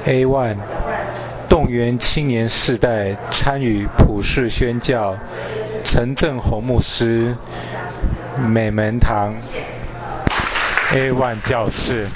A1 动员青年世代参与普世宣教，陈正宏牧师，美门堂 A1 教室。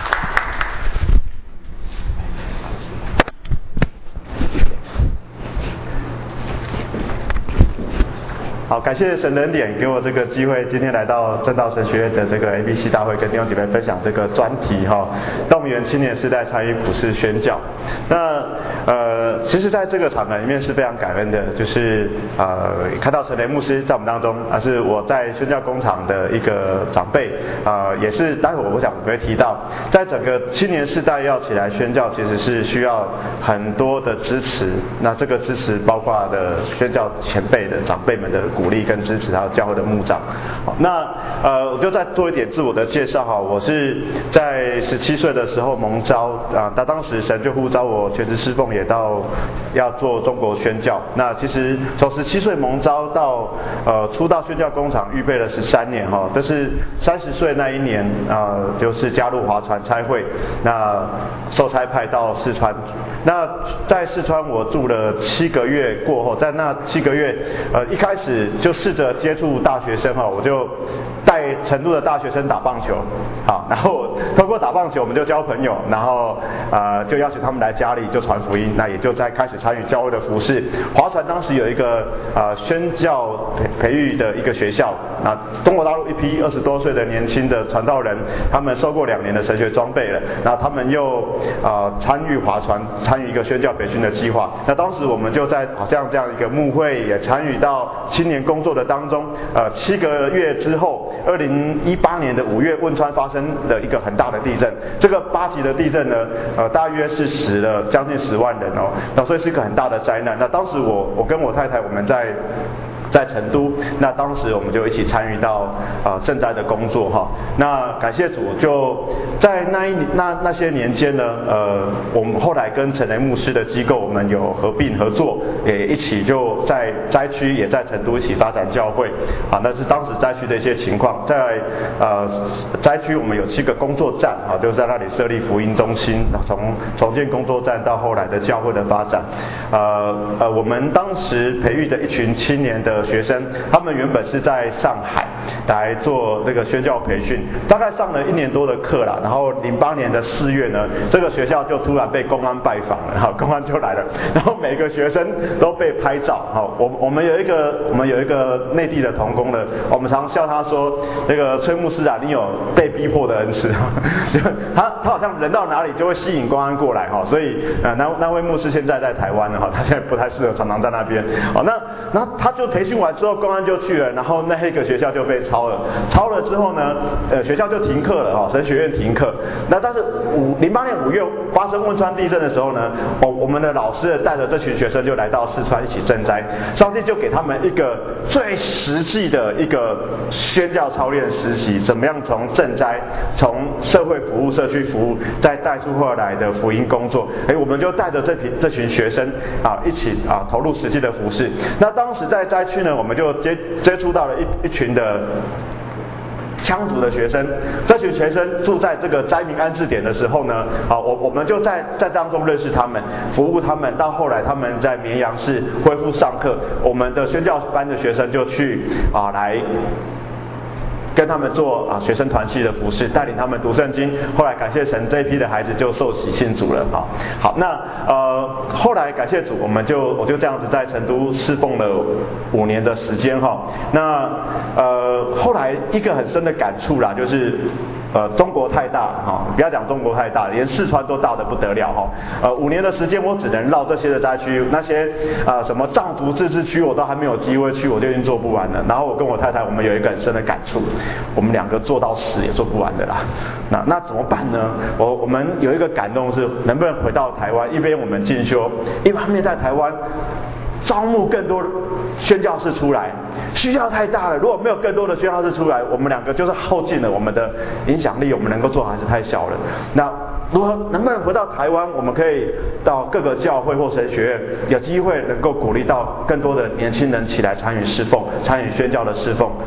好，感谢神的恩典，给我这个机会，今天来到正道神学院的这个 ABC 大会，跟弟兄姐妹分享这个专题动员青年世代参与普世宣教。那其实在这个场合里面是非常感恩的，就是看到陈雷牧师在我们当中，是我在宣教工厂的一个长辈，也是待会我想我会提到，在整个青年世代要起来宣教，其实是需要很多的支持。那这个支持包括的宣教前辈的长辈们的鼓励跟支持，还有教会的牧长。那我就再做一点自我的介绍哈，我是在17岁的时候蒙召当时神就呼召我全职侍奉，也到要做中国宣教。那其实从17岁蒙召到出道宣教工厂预备了13年哈，但是30岁那一年就是加入华传差会，那受差派到四川。那在四川我住了7个月过后，在那7个月一开始就试着接触大学生我就带成都的大学生打棒球，然后通过打棒球我们就交朋友，然后就邀请他们来家里就传福音，那也就在开始参与教会的服事。华传当时有一个宣教培育的一个学校，那中国大陆一批20多岁的年轻的传道人，他们受过2年的神学装备了，那他们又参与华传，参与一个宣教培训的计划。那当时我们就在好像这样一个牧会，也参与到青年工作的当中。7个月之后，2018年的5月，汶川发生了一个很大的地震。这个8级的地震呢，大约是死了将近10万人那所以是一个很大的灾难。那当时我跟我太太我们在成都，那当时我们就一起参与到赈灾的工作那感谢主，就在那些年间呢，我们后来跟陈雷牧师的机构，我们有合并合作，也一起就在灾区，也在成都一起发展教会那是当时灾区的一些情况。在灾区我们有7个工作站就是在那里设立福音中心，从重建工作站到后来的教会的发展。我们当时培育的一群青年的学生，他们原本是在上海来做这个宣教培训，大概上了1年多的课啦。然后08年的4月呢，这个学校就突然被公安拜访了，公安就来了，然后每个学生都被拍照。我们有一个内地的同工呢，我们常笑他说，那个崔牧师你有被逼迫的恩赐，他好像人到哪里就会吸引公安过来所以那位牧师现在在台湾了他现在不太适合常常在那边那他就培训完之后，公安就去了，然后那一个学校就被抄了之后呢，学校就停课了神学院停课。那但是08年5月发生汶川地震的时候呢，我们的老师带着这群学生就来到四川一起赈灾，上帝就给他们一个最实际的一个宣教操练实习，怎么样从赈灾，从社会服务、社区服务，再带出后来的福音工作。我们就带着这群学生一起投入实际的服事。那当时在灾区呢，我们就接触到了一群的羌族的学生。这群学生住在这个灾民安置点的时候呢，我们就在当中认识他们，服务他们。到后来他们在绵阳市恢复上课，我们的宣教班的学生就去来跟他们做学生团契的服事，带领他们读圣经。后来感谢神，这一批的孩子就受洗信主了好，那后来感谢主，我就这样子在成都侍奉了5年的时间那后来一个很深的感触啦，就是中国太大不要讲中国太大，连四川都大得不得了5年的时间，我只能绕这些的灾区，那些什么藏族自治区我都还没有机会去，我就已经做不完了。然后我跟我太太，我们有一个很深的感触，我们2个做到死也做不完的啦。那怎么办呢？我们有一个感动是，能不能回到台湾，一边我们进修，一方面在台湾招募更多宣教士出来，需要太大了。如果没有更多的宣教士出来，我们2个就是耗尽了我们的影响力，我们能够做还是太小了。那能不能回到台湾，我们可以到各个教会或神学院，有机会能够鼓励到更多的年轻人起来参与侍奉，参与宣教的侍奉。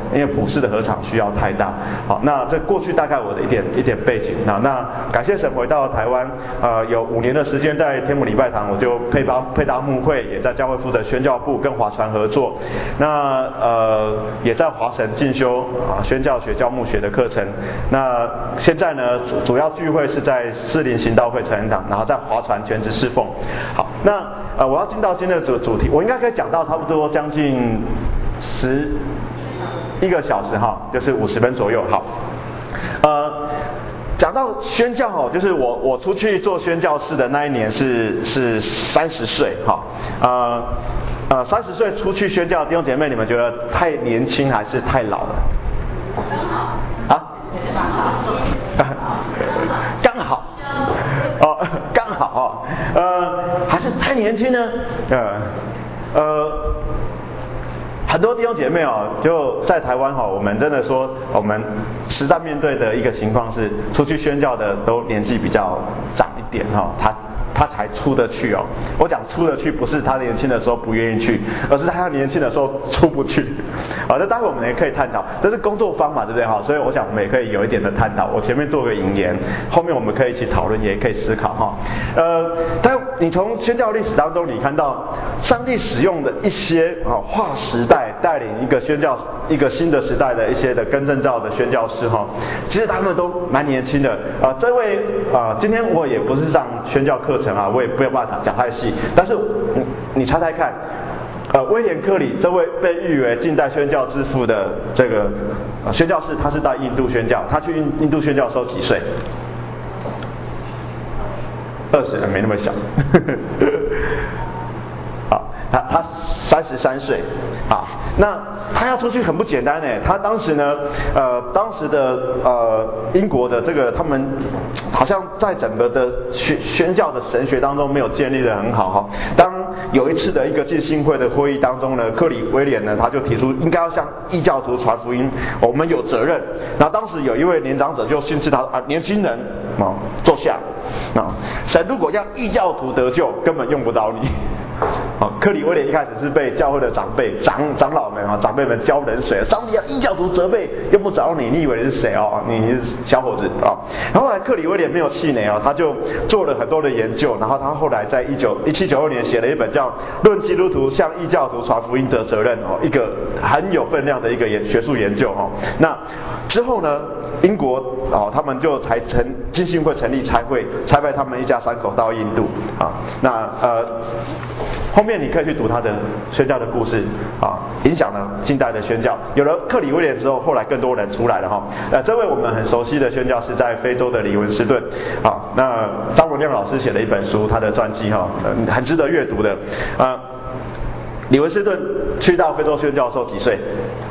因为普世的禾场需要太大。好，那这过去大概我的一点背景。那感谢神回到台湾，有5年的时间在天母礼拜堂，我就配搭牧会，也在教会负责宣教部跟华传合作。那也在华神进修宣教学、教牧学的课程。那现在呢，主要聚会是在士林行道会成人堂，然后在华传全职侍奉。好，那我要进到今天的主题，我应该可以讲到差不多将近11个小时哈，就是50分左右。好，讲到宣教就是我出去做宣教士的那一年是30岁哈，30岁出去宣教的弟兄姐妹，你们觉得太年轻还是太老了？刚好刚好还是太年轻呢？很多弟兄姐妹就在台湾我们真的说，我们实在面对的一个情况是，出去宣教的都年纪比较长一点他才出得去我讲出得去，不是他年轻的时候不愿意去，而是他年轻的时候出不去。那待会我们也可以探讨，这是工作坊嘛，对不对所以我想我们也可以有一点的探讨。我前面做个引言，后面我们可以一起讨论，也可以思考但你从宣教历史当中，你看到上帝使用的一些划时代带领一个宣教一个新的时代的一些的更正教的宣教师其实他们都蛮年轻的这位今天我也不是上宣教课程我也没有办法讲太细，但是你猜猜看威廉克里这位被誉为近代宣教之父的这个宣教士，他是到印度宣教，他去印度宣教的时候几岁？20，没那么小他33岁那他要出去很不简单他当时呢当时的英国的这个他们好像在整个的宣教的神学当中没有建立得很好当有一次的一个浸信会的会议当中呢，克里威廉呢他就提出应该要向异教徒传福音，我们有责任。然后当时有一位年长者就训斥他年轻人坐下神如果要异教徒得救，根本用不着你。克里威廉一开始是被教会的长辈长老们长辈们浇冷水，上帝要异教徒责备，又不找你，你以为是谁你是小伙子然后后来克里威廉没有气馁他就做了很多的研究，然后他后来在1792年写了一本叫《论基督徒向异教徒传福音的责任》一个很有分量的一个学术研究那之后呢，英国他们就才浸信会成立差派他们一家3口到印度那后面你可以去读他的宣教的故事影响了近代的宣教。有了克里威廉之后，后来更多人出来了这位我们很熟悉的宣教是在非洲的李文斯顿那张文亮老师写了一本书，他的传记很值得阅读的李文斯顿去到非洲宣教的时候几岁？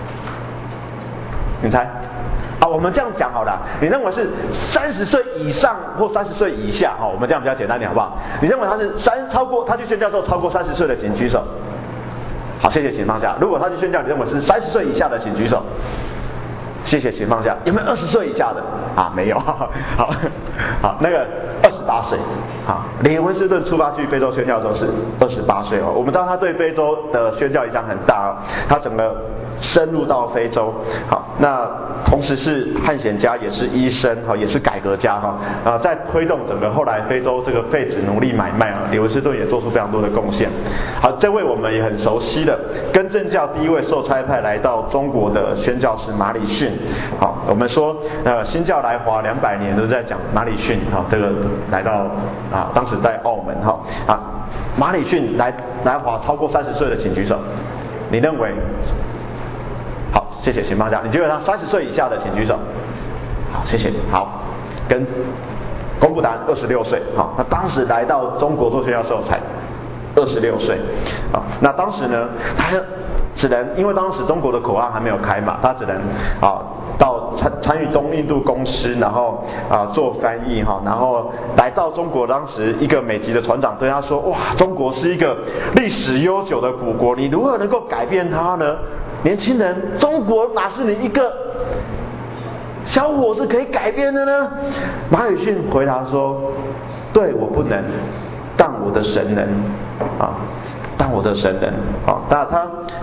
你猜？我们这样讲好了，你认为是30岁以上或30岁以下我们这样比较简单点好不好？你认为他是他去宣教之后超过30岁的请举手。好，谢谢，请放下。如果他去宣教，你认为是30岁以下的请举手。谢谢，请放下。有没有20岁以下的？没有。好，那个28岁。李文斯顿出发去非洲宣教的时候是28岁我们知道他对非洲的宣教影响很大他整个深入到非洲那同时是探险家，也是医生也是改革家在推动整个后来非洲这个废止奴隶买卖李文斯顿也做出非常多的贡献。好，这位我们也很熟悉的更正教第一位受差派来到中国的宣教师马礼逊。我们说新教来华200年都在讲马礼逊这个来到当时在澳门马礼逊来华超过30岁的请举手。你认为？好，谢谢，请放下。你觉得他30岁以下的请举手。好，谢谢。好，跟龚布达26岁。他当时来到中国做宣教的时候才26岁。那当时呢，他只能因为当时中国的口岸还没有开嘛，他只能到参与东印度公司，然后做翻译然后来到中国，当时一个美籍的船长对他说：哇，中国是一个历史悠久的古国，你如何能够改变它呢？年轻人，中国哪是你一个小伙子可以改变的呢？马礼逊回答说：对，我不能，但我的神能但我的神能那他在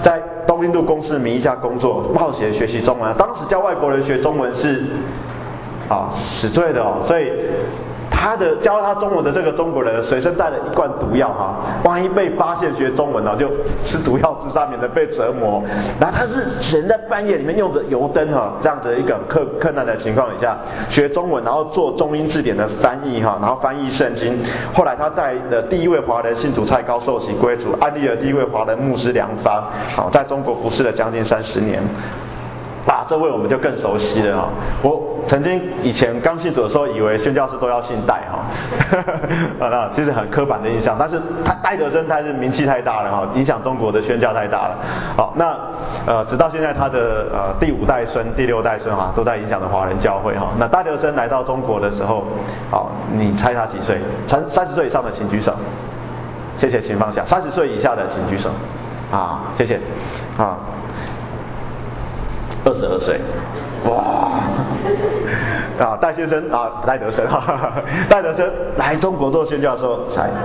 东印度公司名义下工作，冒险学习中文。当时教外国人学中文是死罪的哦，所以教他中文的这个中国人随身带了一罐毒药万一被发现学中文就吃毒药自杀，免得被折磨。然后他是只能在半夜里面用着油灯这样的一个困难的情况底下学中文，然后做中英字典的翻译然后翻译圣经。后来他带的第一位华人信徒蔡高受洗归主，安利了第一位华人牧师梁发，在中国服侍了将近30年。这位我们就更熟悉了我曾经以前刚信主的时候，以为宣教士都要姓戴那其实很刻板的印象。但是戴德生他是名气太大了影响中国的宣教太大了。那直到现在他的第5代孙、第6代孙都在影响着华人教会那戴德生来到中国的时候，你猜他几岁？30岁以上的请举手。谢谢，请放下。30岁以下的请举手。谢谢。22岁，哇！戴先生戴德生戴德生来中国做宣教的时候才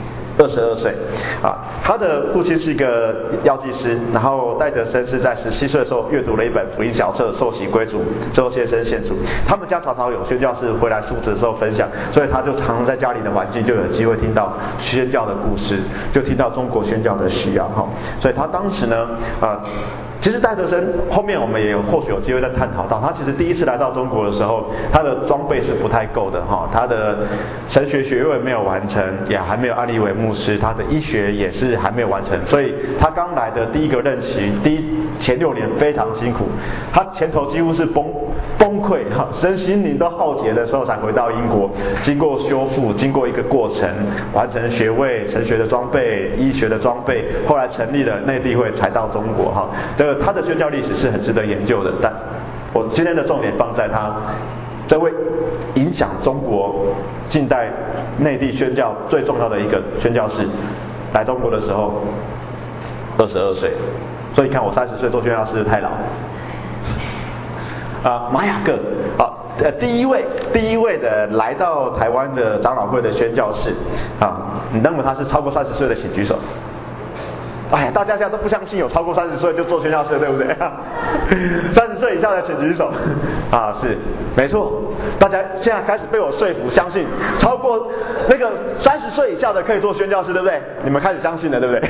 22岁他的父亲是一个药剂师，然后戴德生是在17岁的时候阅读了一本福音小册，受洗归主之后先生献主。他们家常常有宣教士回来述职的时候分享，所以他就常常在家里的环境就有机会听到宣教的故事，就听到中国宣教的需要所以他当时呢其实戴德生后面我们也或许有机会再探讨到，他其实第一次来到中国的时候，他的装备是不太够的他的神学学位没有完成，也还没有安利为牧师，他的医学也是还没有完成，所以他刚来的第一个任期前6年非常辛苦，他前头几乎是崩溃身心灵都耗竭的时候才回到英国，经过修复，经过一个过程，完成学位、神学的装备、医学的装备，后来成立了内地会才到中国他的宣教历史是很值得研究的，但我今天的重点放在他这位影响中国近代内地宣教最重要的一个宣教士来中国的时候22岁，所以你看我30岁做宣教士太老。马雅各第一位的来到台湾的长老会的宣教士你认为他是超过30岁的请举手。大家现在都不相信有超过30岁就做宣教士，对不对？30岁以下的请举手。是，没错，大家现在开始被我说服，相信超过那个30岁以下的可以做宣教士，对不对？你们开始相信了，对不对？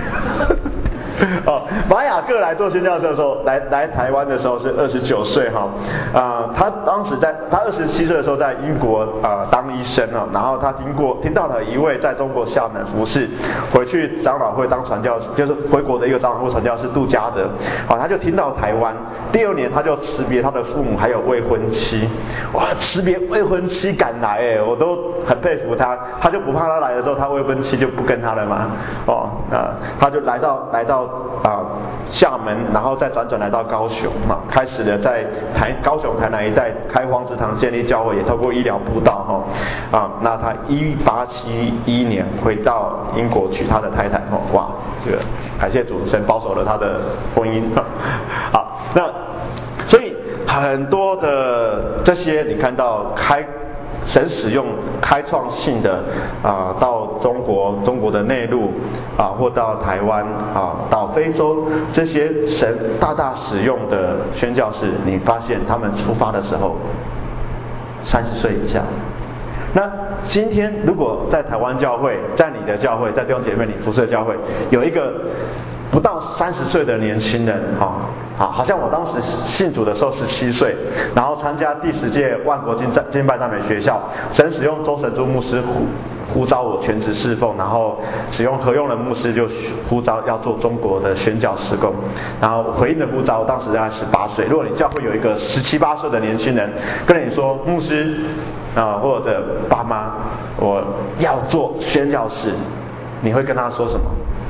马雅各来做宣教士的时候，来台湾的时候是29岁他当时他27岁的时候在英国当医生然后他听到了一位在中国厦门服侍，回去长老会当传教士，就是回国的一个长老会传教士杜嘉德他就听到台湾，第2年他就辞别他的父母还有未婚妻，辞别未婚妻赶来我都很佩服他就不怕他来的时候他未婚妻就不跟他了嘛他就来到厦门，然后再转来到高雄开始了在高雄台南一带开荒之堂建立教会，也透过医疗布道那他1871年回到英国娶他的太太这个感谢主，神保守了他的婚姻那所以很多的这些你看到神使用开创性的到中国的内陆或到台湾到非洲，这些神大使用的宣教士，你发现他们出发的时候30岁以下。那今天如果在台湾教会，在你的教会，在弟兄姐妹你服侍的教会，有一个不到30岁的年轻人好像我当时信主的时候17岁，然后参加第10届万国敬拜赞美学校，神使用周神珠牧师呼召我全职侍奉，然后使用何用的牧师就呼召要做中国的宣教事工，然后回应的呼召当时大概18岁。如果你教会有一个17、18岁的年轻人跟你说牧师或者爸妈我要做宣教士，你会跟他说什么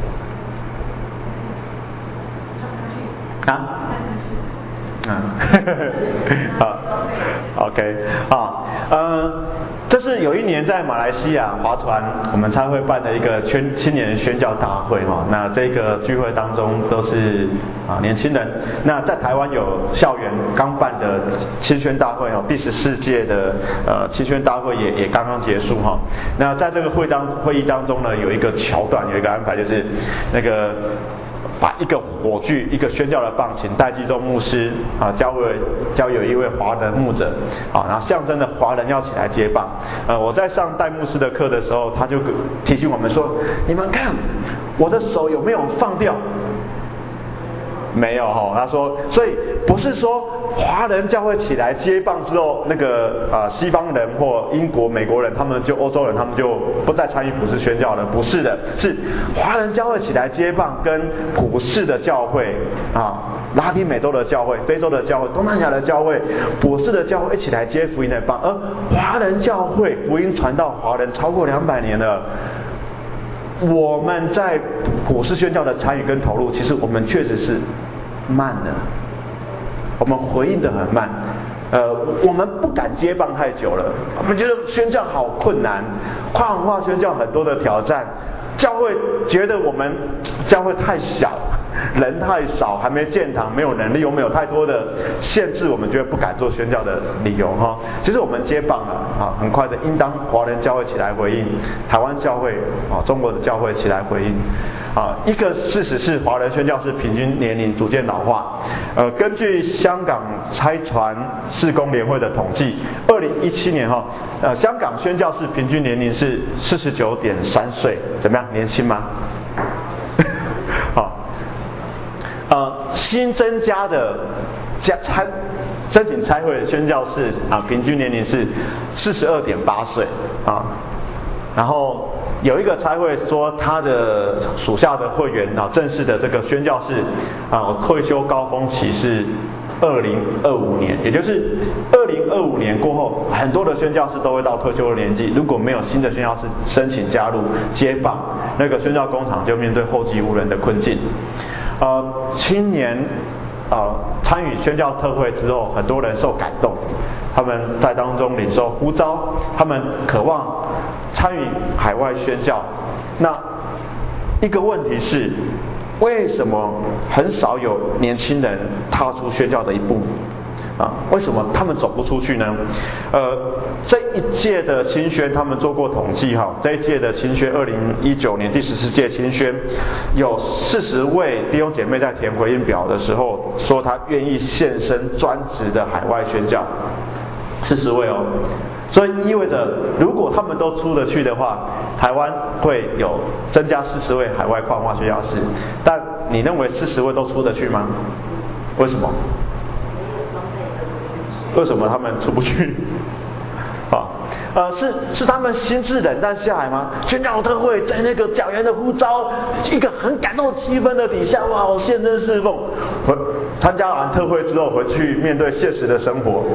OK 这是有一年在马来西亚划船，我们参会办的一个青年宣教大会那这个聚会当中都是年轻人。那在台湾有校园刚办的青宣大会第14届的青宣大会也刚刚结束那在这个会议当中呢，有一个桥段，有一个安排，就是那个把一个火炬、一个宣教的棒，请戴基宗牧师交有一位华人牧者啊，然后象征的华人要起来接棒。我在上戴牧师的课的时候，他就提醒我们说：你们看我的手有没有放掉？没有哈，他说，所以不是说华人教会起来接棒之后，那个西方人或英国、美国人，他们就欧洲人，他们就不再参与普世宣教了，不是的，是华人教会起来接棒，跟普世的教会拉丁美洲的教会、非洲的教会、东南亚的教会、普世的教会一起来接福音的棒，而华人教会福音传到华人超过200年了。我们在普世宣教的参与跟投入，其实我们确实是慢的，我们回应得很慢。我们不敢接棒太久了，我们觉得宣教好困难，跨文化宣教很多的挑战，教会觉得我们教会太小，人太少，还没建堂，没有能力，又没有太多的限制，我们觉得不敢做宣教的理由哈。其实我们接棒了很快的，应当华人教会起来回应，台湾教会中国的教会起来回应一个事实是华人宣教士平均年龄逐渐老化。根据香港差传事工联会的统计，2017年香港宣教士平均年龄是49.3岁，怎么样？年轻吗？新增加的申请差会的宣教士平均年龄是42.8岁然后有一个差会说，他的属下的会员正式的这个宣教士退休高峰期是2025年，也就是2025年过后，很多的宣教士都会到退休的年纪。如果没有新的宣教士申请加入接棒，那个宣教工厂就面对后继无人的困境。青年参与宣教特会之后，很多人受感动，他们在当中领受呼召，他们渴望参与海外宣教。那一个问题是，为什么很少有年轻人踏出宣教的一步？为什么他们走不出去呢？这一届的青宣他们做过统计这一届的青宣2019年第14届青宣有40位弟兄姐妹在填回应表的时候说他愿意献身专职的海外宣教，40位所以意味着如果他们都出得去的话，台湾会有增加40位海外跨文化宣教士。但你认为40位都出得去吗？为什么？为什么他们出不去？是他们心智冷淡下来吗？宣教特会在那个讲员的呼召，一个很感动气氛的底下，哇，我献身侍奉。参加完特会之后回去面对现实的生活，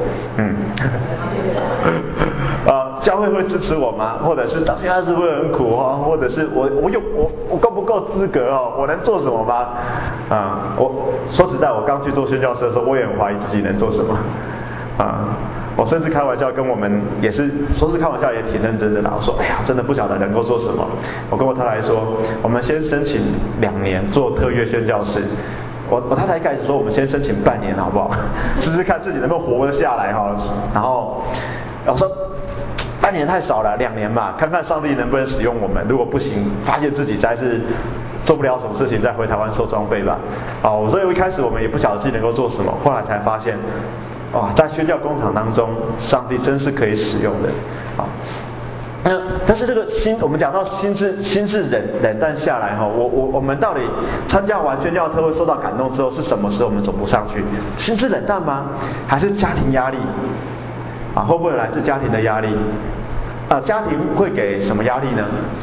教会会支持我吗？或者是当宣教士会很苦或者是我够不够资格我能做什么吗？我说实在，我刚去做宣教士的时候，我也很怀疑自己能做什么。我甚至开玩笑跟我们也是说是开玩笑，也挺认真的啦。我说，哎呀，真的不晓得能够做什么。我跟我太太说，我们先申请2年做特约宣教士。我太太一开始说，我们先申请半年好不好？试试看自己能不能活得下来然后我说半年太少了，2年嘛，看看上帝能不能使用我们。如果不行，发现自己实在是做不了什么事情，再回台湾收装备吧。所以一开始我们也不晓得自己能够做什么，后来才发现。在宣教工厂当中，上帝真是可以使用的但是这个我们讲到心智冷淡下来我们到底参加完宣教特会受到感动之后，是什么时候我们走不上去？心智冷淡吗？还是家庭压力会不会来自家庭的压力家庭会给什么压力呢？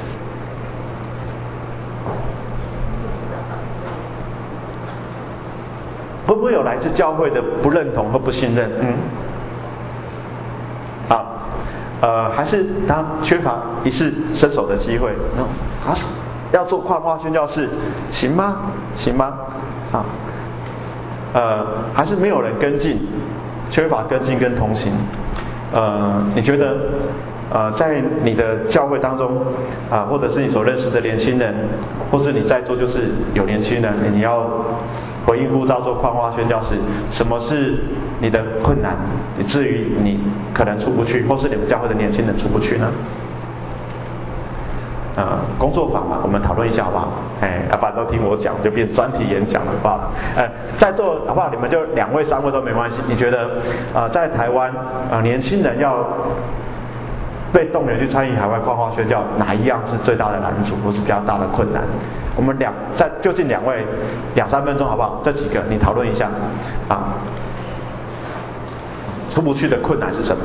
会不会有来自教会的不认同和不信任？还是他缺乏一次伸手的机会？要做跨文化宣教士，行吗？还是没有人跟进，缺乏跟进跟同行？你觉得在你的教会当中或者是你所认识的年轻人，或是你在座就是有年轻人，你要回应呼召做跨文化宣教士，什么是你的困难，以至于你可能出不去，或是你们教会的年轻人出不去呢？工作坊嘛，我们讨论一下好不好？ 要不然都听我讲，就变专题演讲了，好不好？在座好不好？你们就2位、3位都没关系。你觉得在台湾年轻人要被动员去参与海外矿化宣教，哪一样是最大的难处，或是比较大的困难？我们就近2位2-3分钟好不好？这几个你讨论一下出不去的困难是什么？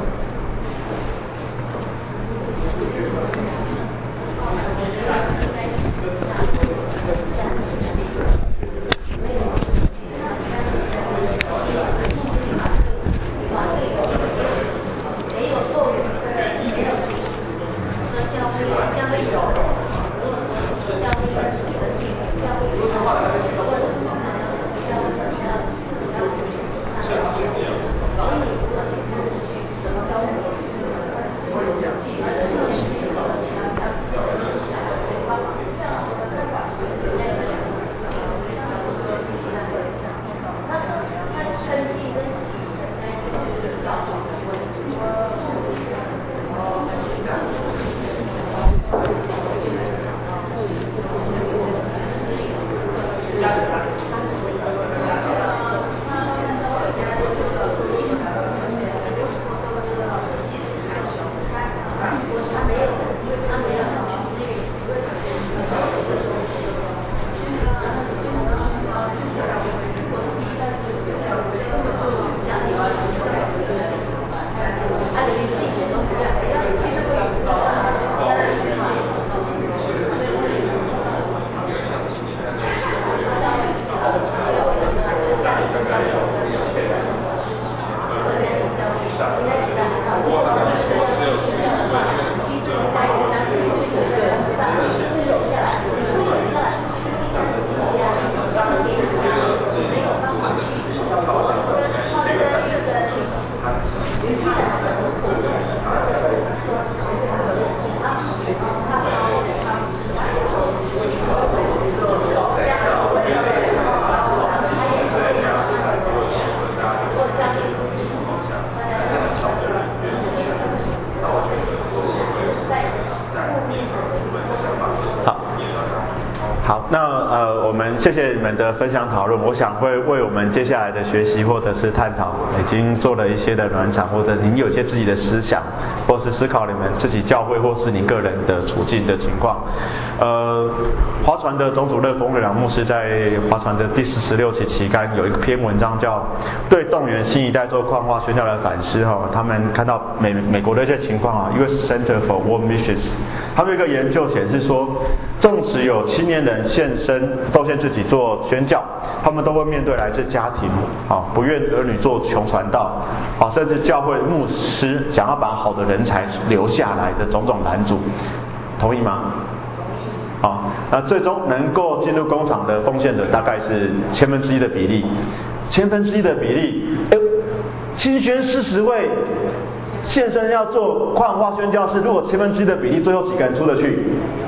我们谢谢你们的分享讨论，我想会为我们接下来的学习或者是探讨，已经做了一些的暖场，或者您有一些自己的思想，或是思考你们自己教会或是你个人的处境的情况。划船的总主任冯瑞良牧师在划船的第46期期刊有一篇文章叫《对动员新一代做矿化宣教的反思》他们看到美国的一些情况US Center for World Missions， 他们有一个研究显示说，纵使有青年人献身奉献自己做宣教，他们都会面对来自家庭不愿儿女做穷传道甚至教会牧师想要把好的人才留下来的种种拦阻，同意吗？那最终能够进入工厂的奉献者大概是1/1000的比例，1/1000的比例，清宣40位现身要做矿化宣教士，如果1/1000的比例，最后几个人出得去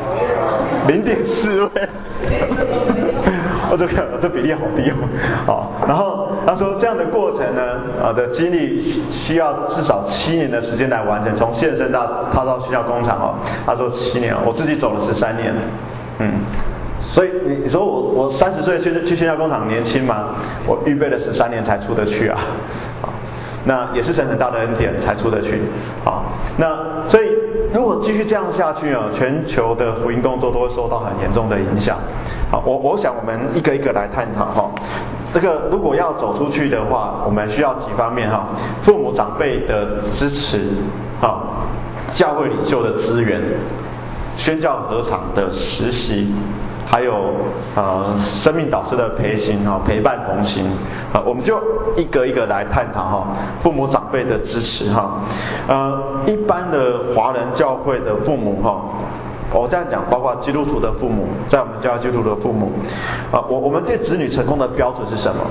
？0.4位。我就看这比例好低然后他说这样的过程呢，的经历需要至少7年的时间来完成，从现身到踏到宣教工厂他说7年，我自己走了13年。所以你说我30岁去宣教工厂年轻吗？我预备了13年才出得去那也是神很大的恩典才出得去那所以如果继续这样下去全球的福音工作都会受到很严重的影响。我想我们一个一个来探讨这个如果要走出去的话，我们需要几方面父母长辈的支持教会领袖的资源，宣教合场的实习，还有生命导师的陪行陪伴同行我们就一个一个来探讨父母长辈的支持一般的华人教会的父母我这样讲，包括基督徒的父母，在我们教会基督徒的父母我们对子女成功的标准是什么？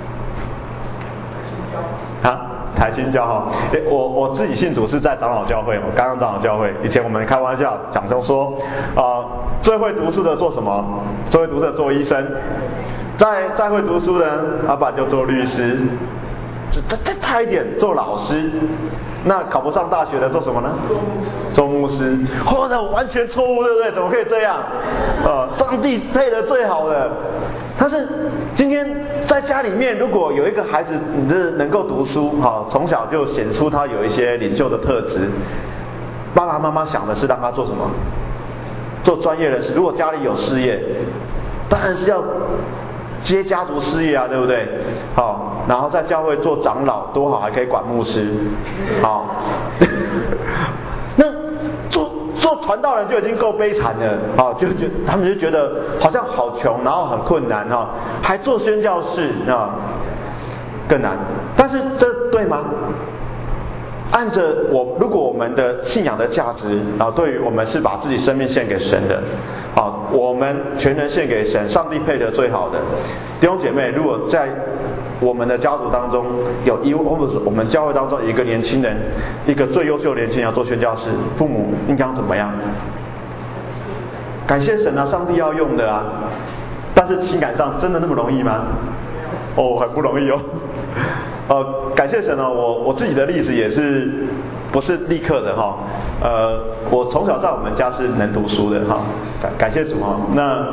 台新教我自己信主是在长老教会，我刚刚长老教会，以前我们开玩笑讲说最会读书的做什么？最会读书的做医生，再会读书的人，爸爸就做律师， 再差一点做老师，那考不上大学的做什么呢？做牧师。后来完全错误，对不对？怎么可以这样？上帝配的最好的。但是今天在家里面，如果有一个孩子，你这能够读书，从小就显出他有一些领袖的特质，爸爸妈妈想的是让他做什么？做专业人士。如果家里有事业，当然是要接家族事业啊，对不对？然后在教会做长老多好，还可以管牧师。那做传道人就已经够悲惨了，他们就觉得好像好穷，然后很困难，还做宣教士更难。但是这对吗？按着如果我们的信仰的价值对于我们是把自己生命献给神的，我们全人献给神，上帝配得最好的。弟兄姐妹，如果在我们的家族当中或者是我们教会当中有一个年轻人，一个最优秀的年轻人要做宣教士，父母应该怎么样？感谢神啊，上帝要用的啊。但是情感上真的那么容易吗？很不容易哦。感谢神我自己的例子也是不是立刻的我从小在我们家是能读书的感谢主那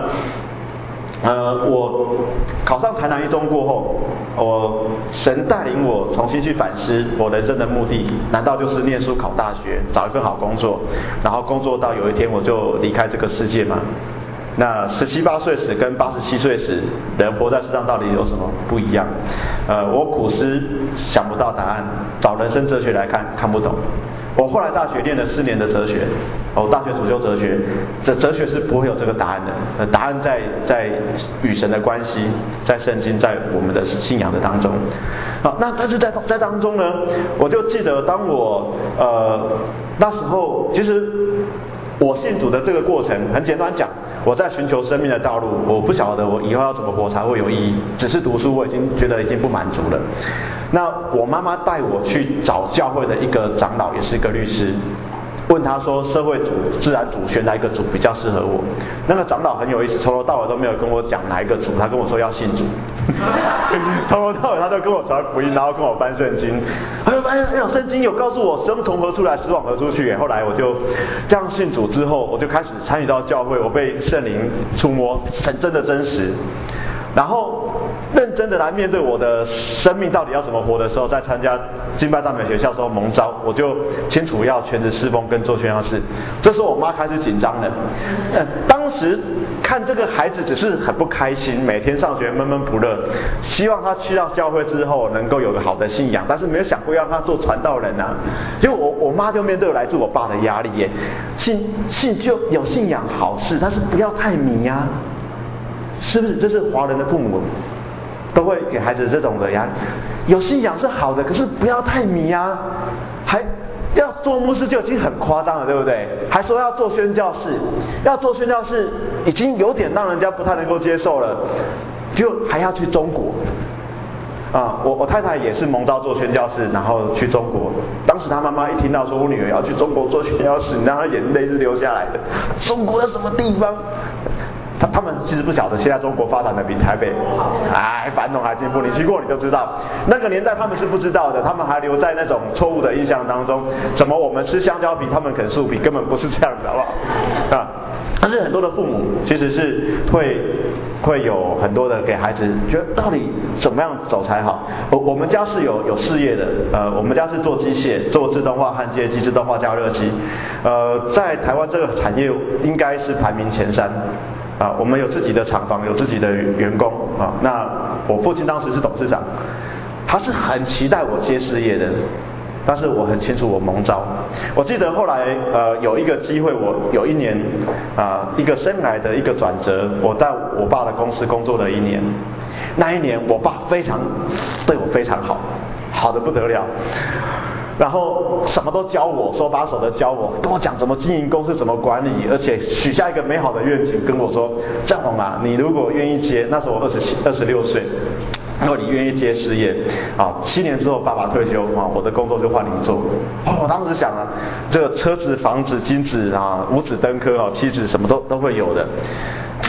我考上台南一中过后，神带领我重新去反思我人生的目的，难道就是念书考大学，找一份好工作，然后工作到有一天我就离开这个世界吗？那17、18岁时跟87岁时，人活在世上到底有什么不一样？我苦思想不到答案，找人生哲学来看不懂。我后来大学念了4年的哲学，大学主修哲学，这哲学是不会有这个答案的，答案在与神的关系，在圣经，在我们的信仰的当中。那但是在当中呢，我就记得当我那时候，其实我信主的这个过程很简单讲，我在寻求生命的道路，我不晓得我以后要怎么活才会有意义，只是读书我已经觉得已经不满足了。那我妈妈带我去找教会的一个长老，也是一个律师，问他说社会组、自然组选哪一个组比较适合我。那个长老很有意思，从头到尾都没有跟我讲哪一个组，他跟我说要信主。从头到尾他都跟我传福音，然后跟我翻圣经。他就发现圣经有告诉我生从何出来，死往何处去。后来我就这样信主之后，我就开始参与到教会，我被圣灵触摸，神真的真实。然后认真的来面对我的生命到底要怎么活的时候，在参加敬拜赞美学校的时候蒙召，我就清楚要全职侍奉跟做宣教士。这时候我妈开始紧张了。当时看这个孩子只是很不开心，每天上学闷闷不乐，希望他去到教会之后能够有个好的信仰，但是没有想过要他做传道人啊。因为我妈就面对来自我爸的压力耶，信就有信仰好事，但是不要太迷啊。是不是？这是华人的父母都会给孩子这种的压力。有信仰是好的，可是不要太迷啊。还要做牧师就已经很夸张了，对不对？还说要做宣教士，要做宣教士已经有点让人家不太能够接受了，就还要去中国。我太太也是蒙召做宣教士，然后去中国。当时她妈妈一听到说我女儿要去中国做宣教士，你知道她眼泪是流下来的。中国有什么地方？他们其实不晓得，现在中国发展的比台北还繁荣还进步。你去过你就知道，那个年代他们是不知道的，他们还留在那种错误的印象当中。怎么我们吃香蕉皮，他们啃树皮，根本不是这样子，好不好？但是很多的父母其实是会有很多的给孩子觉得到底怎么样走才好。我们家是有事业的，我们家是做机械，做自动化焊接机、自动化加热机，在台湾这个产业应该是排名前3。我们有自己的厂房，有自己的员工那我父亲当时是董事长，他是很期待我接事业的，但是我很清楚我蒙召。我记得后来有一个机会，我有一年一个生涯的一个转折，我在我爸的公司工作了1年。那一年我爸对我非常好，好得不得了。然后什么都教我，手把手的教我，跟我讲怎么经营公司，怎么管理，而且许下一个美好的愿景，跟我说：郑宏啊，你如果愿意接，那时候我26岁，如果你愿意接事业，7年之后爸爸退休我的工作就换你做。我当时想这个车子、房子、金子五子登科，妻子什么都会有的。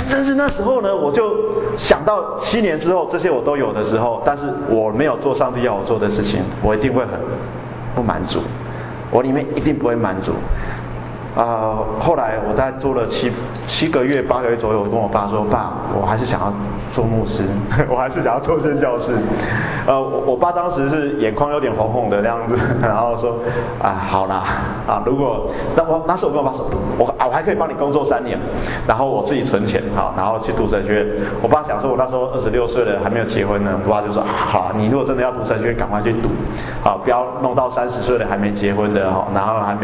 但是那时候呢，我就想到7年之后这些我都有的时候，但是我没有做上帝要我做的事情，我一定会很不满足，我里面一定不会满足。后来我大概做了7个月8个月左右，我跟我爸说，爸，我还是想要做牧师，我还是想要做宣教士。我爸当时是眼眶有点红红的那样子，然后说好啦，如果那时候我跟我爸说，我还可以帮你工作3年，然后我自己存钱，然后去读神学院。我爸想说我那时候26岁了，还没有结婚呢，我爸就说好，你如果真的要读神学院，赶快去读，不要弄到30岁了还没结婚的，然后还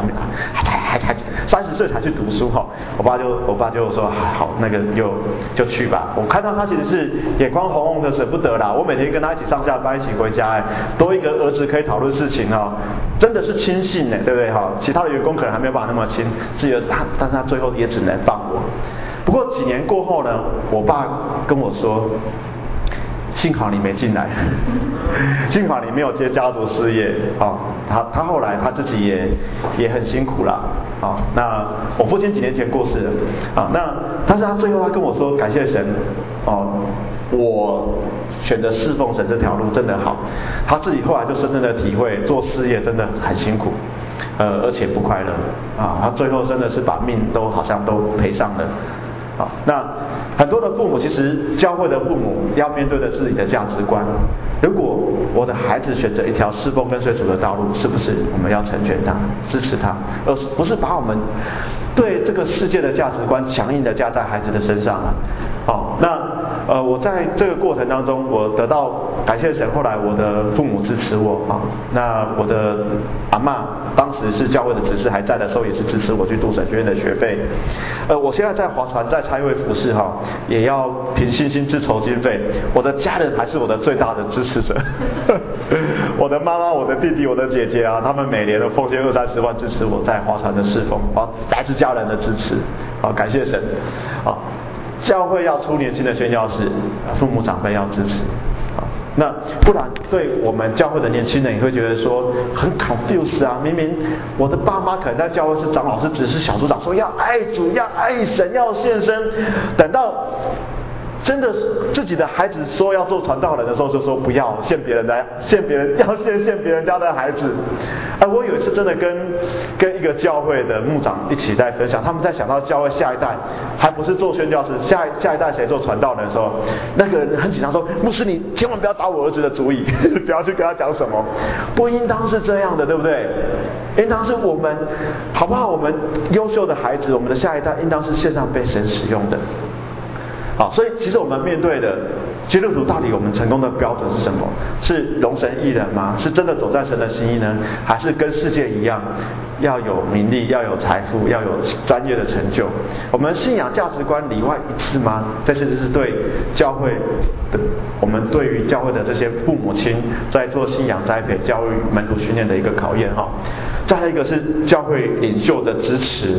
30岁才去读书哈。我爸就说好，那个就去吧。我看到他其实是眼眶红红的，舍不得啦。我每天跟他一起上下班，一起回家，多一个儿子可以讨论事情真的是亲信对不对其他的员工可能还没有办法那么亲，自己的但是他最后也只能放我。不过几年过后呢，我爸跟我说，幸好你没进来，幸好你没有接家族事业他后来他自己也很辛苦啦那我父亲几年前过世了但是他最后他跟我说，感谢神我选择侍奉神这条路真的好。他自己后来就深深的体会，做事业真的很辛苦而且不快乐他最后真的是把命都好像都赔上了那很多的父母，其实教会的父母要面对的自己的价值观。如果我的孩子选择一条侍奉跟随主的道路，是不是我们要成全他、支持他，而不是把我们对这个世界的价值观强硬的加在孩子的身上那我在这个过程当中，我得到感谢神，后来我的父母支持我那我的阿嬷当时是教会的执事还在的时候，也是支持我去读神学院的学费。我现在在华传在差会服侍也要凭信心自筹经费。我的家人还是我的最大的支持者，我的妈妈、我的弟弟、我的姐姐他们每年都奉献20-30万支持我在华传的侍奉来自家人的支持感谢神教会要出年轻的宣教士，父母长辈要支持那不然对我们教会的年轻人也会觉得说很 confused 明明我的爸妈可能在教会是长老、是执事、小组长，说要爱主、要爱神、要献身，等到真的自己的孩子说要做传道人的时候，就说不要献别人要献别人家的孩子。我有一次真的跟一个教会的牧长一起在分享，他们在想到教会下一代还不是做宣教师，下一代谁做传道人的时候，那个人很紧张说，牧师你千万不要打我儿子的主意，不要去跟他讲什么，不应当是这样的，对不对？应当是我们好不好？我们优秀的孩子，我们的下一代应当是线上被神使用的所以其实我们面对的基督徒，到底我们成功的标准是什么？是荣神益人吗？是真的走在神的心意呢？还是跟世界一样，要有名利，要有财富，要有专业的成就？我们信仰价值观里外一致吗？这是对教会的，我们对于教会的这些父母亲在做信仰栽培、教育门徒训练的一个考验再来一个是教会领袖的支持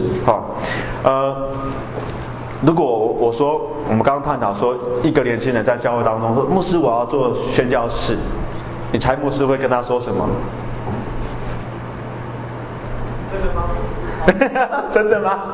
如果我说我们刚刚探讨说一个年轻人在教会当中说，牧师我要做宣教士，你猜牧师会跟他说什么？真的吗？真的吗？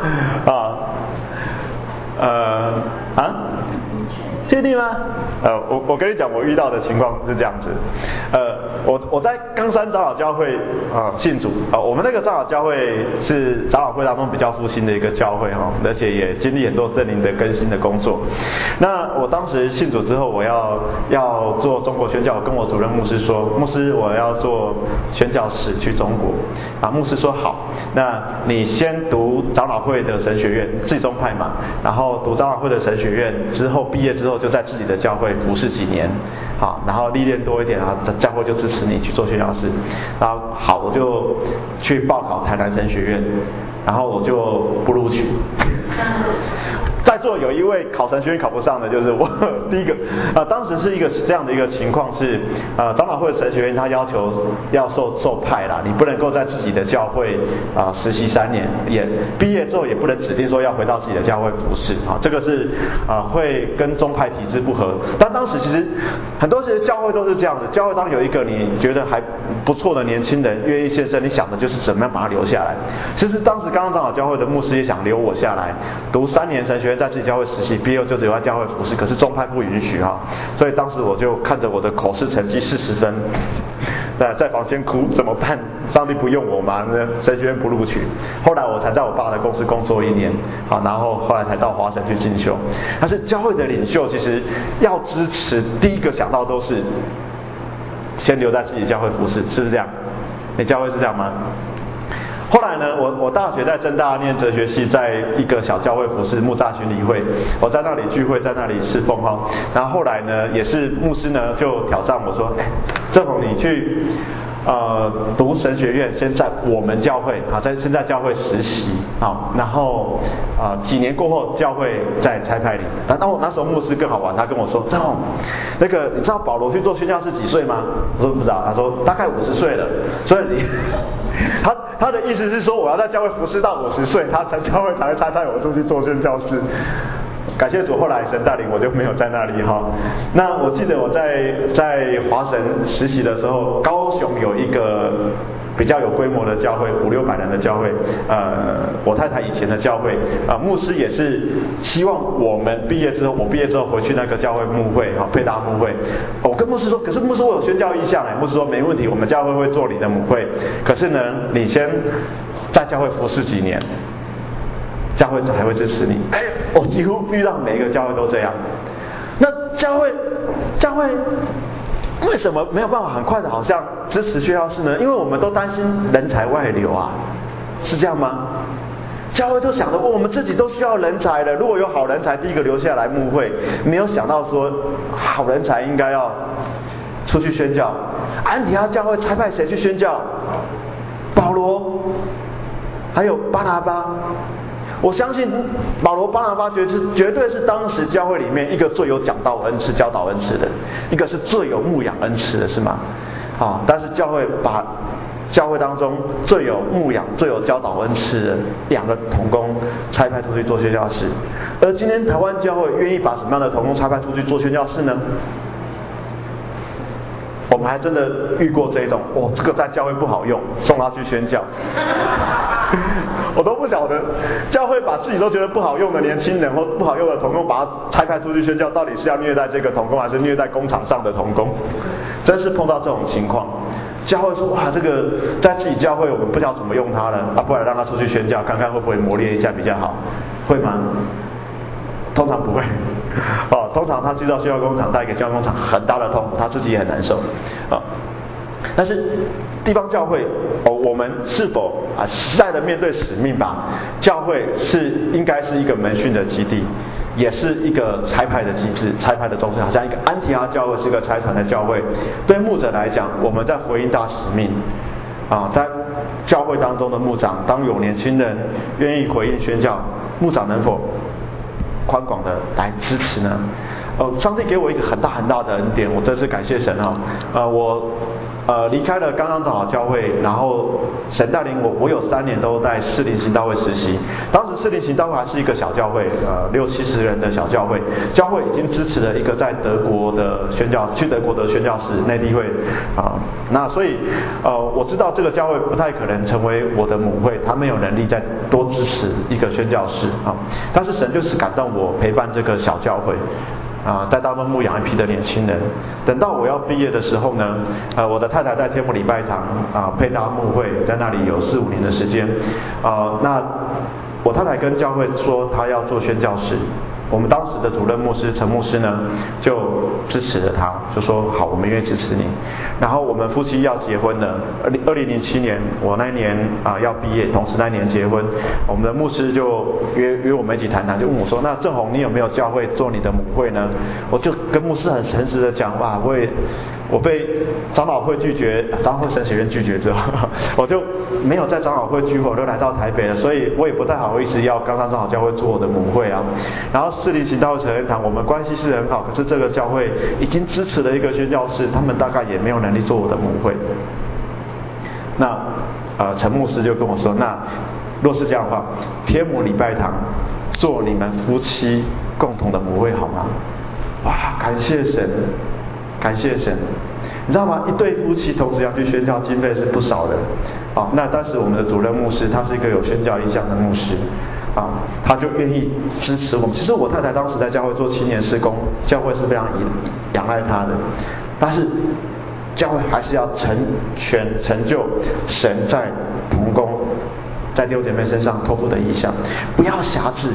确定吗？我跟你讲，我遇到的情况是这样子。我在冈山长老教会信主我们那个长老教会是长老会当中比较复兴的一个教会而且也经历很多圣灵的更新的工作。那我当时信主之后，我要做中国宣教，我跟我主任牧师说，牧师我要做宣教士去中国牧师说好，那你先读长老会的神学院，自己宗派嘛，然后读长老会的神学院之后，毕业之后就在自己的教会服侍几年然后历练多一点教会就支持你去做宣教士。然后好，我就去报考台南神学院，然后我就不录取。在座有一位考神学院考不上的，就是我第一个当时是这样的一个情况是长老会的神学院他要求要受派啦，你不能够在自己的教会实习3年，也毕业之后也不能指定说要回到自己的教会服侍这个是会跟宗派体制不合。但当时其实很多教会都是这样子，教会当有一个你觉得还不错的年轻人愿意献身，你想的就是怎么样把他留下来。其实当时刚刚长老教会的牧师也想留我下来读3年神学院，在自己教会实习，毕业后就留在教会服侍，可是宗派不允许哈，所以当时我就看着我的口试成绩40分，在房间哭，怎么办？上帝不用我吗？神学院不录取。后来我才在我爸的公司工作1年，好，然后后来才到华神去进修。但是教会的领袖其实要支持，第一个想到都是先留在自己教会服侍，是不是这样？你教会是这样吗？后来呢，我大学在政大念哲学系，在一个小教会服侍牧大巡礼会，我在那里聚会，在那里侍奉哈。然后后来呢，也是牧师呢就挑战我说，正宏你去读神学院，先在我们教会啊，先在教会实习啊，然后几年过后教会再差派你。然后那时候牧师更好玩，他跟我说，正宏，那个你知道保罗去做宣教士几岁吗？我说不知道，他说大概50岁了，所以你他的意思是说，我要在教会服侍到50岁，他教会才会差派我出去做宣教士。感谢主，后来神带领我就没有在那里哈。那我记得我在华神实习的时候，高雄有一个比较有规模的教会，500-600人的教会，我太太以前的教会，牧师也是希望我们毕业之后，我毕业之后回去那个教会牧会，配搭牧会。我跟牧师说，可是牧师我有宣教意向牧师说没问题，我们教会会做你的牧会，可是呢，你先在教会服侍几年。教会才会支持你。我几乎遇到每一个教会都这样。那教会为什么没有办法很快的好像支持宣教士呢？因为我们都担心人才外流啊，是这样吗？教会都想着我们自己都需要人才的，如果有好人才，第一个留下来牧会，没有想到说好人才应该要出去宣教。安提阿教会差派谁去宣教？保罗，还有巴拿巴。我相信保罗、巴拿巴绝对是当时教会里面一个最有讲道恩赐、教导恩赐的，一个是最有牧养恩赐的，是吗？但是教会把教会当中最有牧养、最有教导恩赐的2个同工差派出去做宣教士，而今天台湾教会愿意把什么样的同工差派出去做宣教士呢？我们还真的遇过这种，这个在教会不好用，送他去宣教。我都不晓得，教会把自己都觉得不好用的年轻人或不好用的同工，把他差派出去宣教，到底是要虐待这个同工，还是虐待工场上的同工？真是碰到这种情况，教会说这个在自己教会我们不知道怎么用他了不然让他出去宣教，看看会不会磨练一下比较好，会吗？通常不会。通常他去到宣教工厂，带给宣教工厂很大的痛苦，他自己也很难受但是地方教会我们是否实在的面对使命吧？教会应该是一个门训的基地，也是一个差派的机制、差派的中心，好像一个安提阿教会是一个差传的教会。对牧者来讲，我们在回应大使命在教会当中的牧长，当有年轻人愿意回应宣教，牧长能否宽广的来支持呢？上帝给我一个很大很大的恩典，我真是感谢神我离开了刚刚长老教会，然后神带领我有3年都在士林行道会实习。当时士林行道会还是一个小教会，60-70人的小教会，教会已经支持了一个在德国的宣教，去德国的宣教士内地会那所以我知道这个教会不太可能成为我的母会，他没有能力再多支持一个宣教士但是神就是感动我陪伴这个小教会在当中牧养一批的年轻人。等到我要毕业的时候呢，我的太太在天母礼拜堂配搭牧会，在那里有4-5年的时间那我太太跟教会说她要做宣教士，我们当时的主任牧师陈牧师呢就支持了他，就说好，我们愿意支持你。然后我们夫妻要结婚了，2007年我那一年要毕业，同时那一年结婚，我们的牧师就约我们一起谈谈，就问我说，那正宏你有没有教会做你的母会呢？我就跟牧师很诚实的讲我被长老会拒绝，长老会神学院拒绝之后，我就没有在长老会聚会，我就来到台北了，所以我也不太好意思要刚刚长老教会做我的母会然后士林行道会成人堂，我们关系是很好，可是这个教会已经支持了一个宣教士，他们大概也没有能力做我的母会。那陈牧师就跟我说，那若是这样的话，天母礼拜堂做你们夫妻共同的母会好吗？感谢神，感谢神。你知道吗？一对夫妻同时要去宣教，经费是不少的那当时我们的主任牧师他是一个有宣教意向的牧师， 他就愿意支持我们。其实我太太当时在教会做青年事工，教会是非常仰赖她的，但是教会还是要成就神在同工在弟兄姐妹身上托付的意向，不要辖制，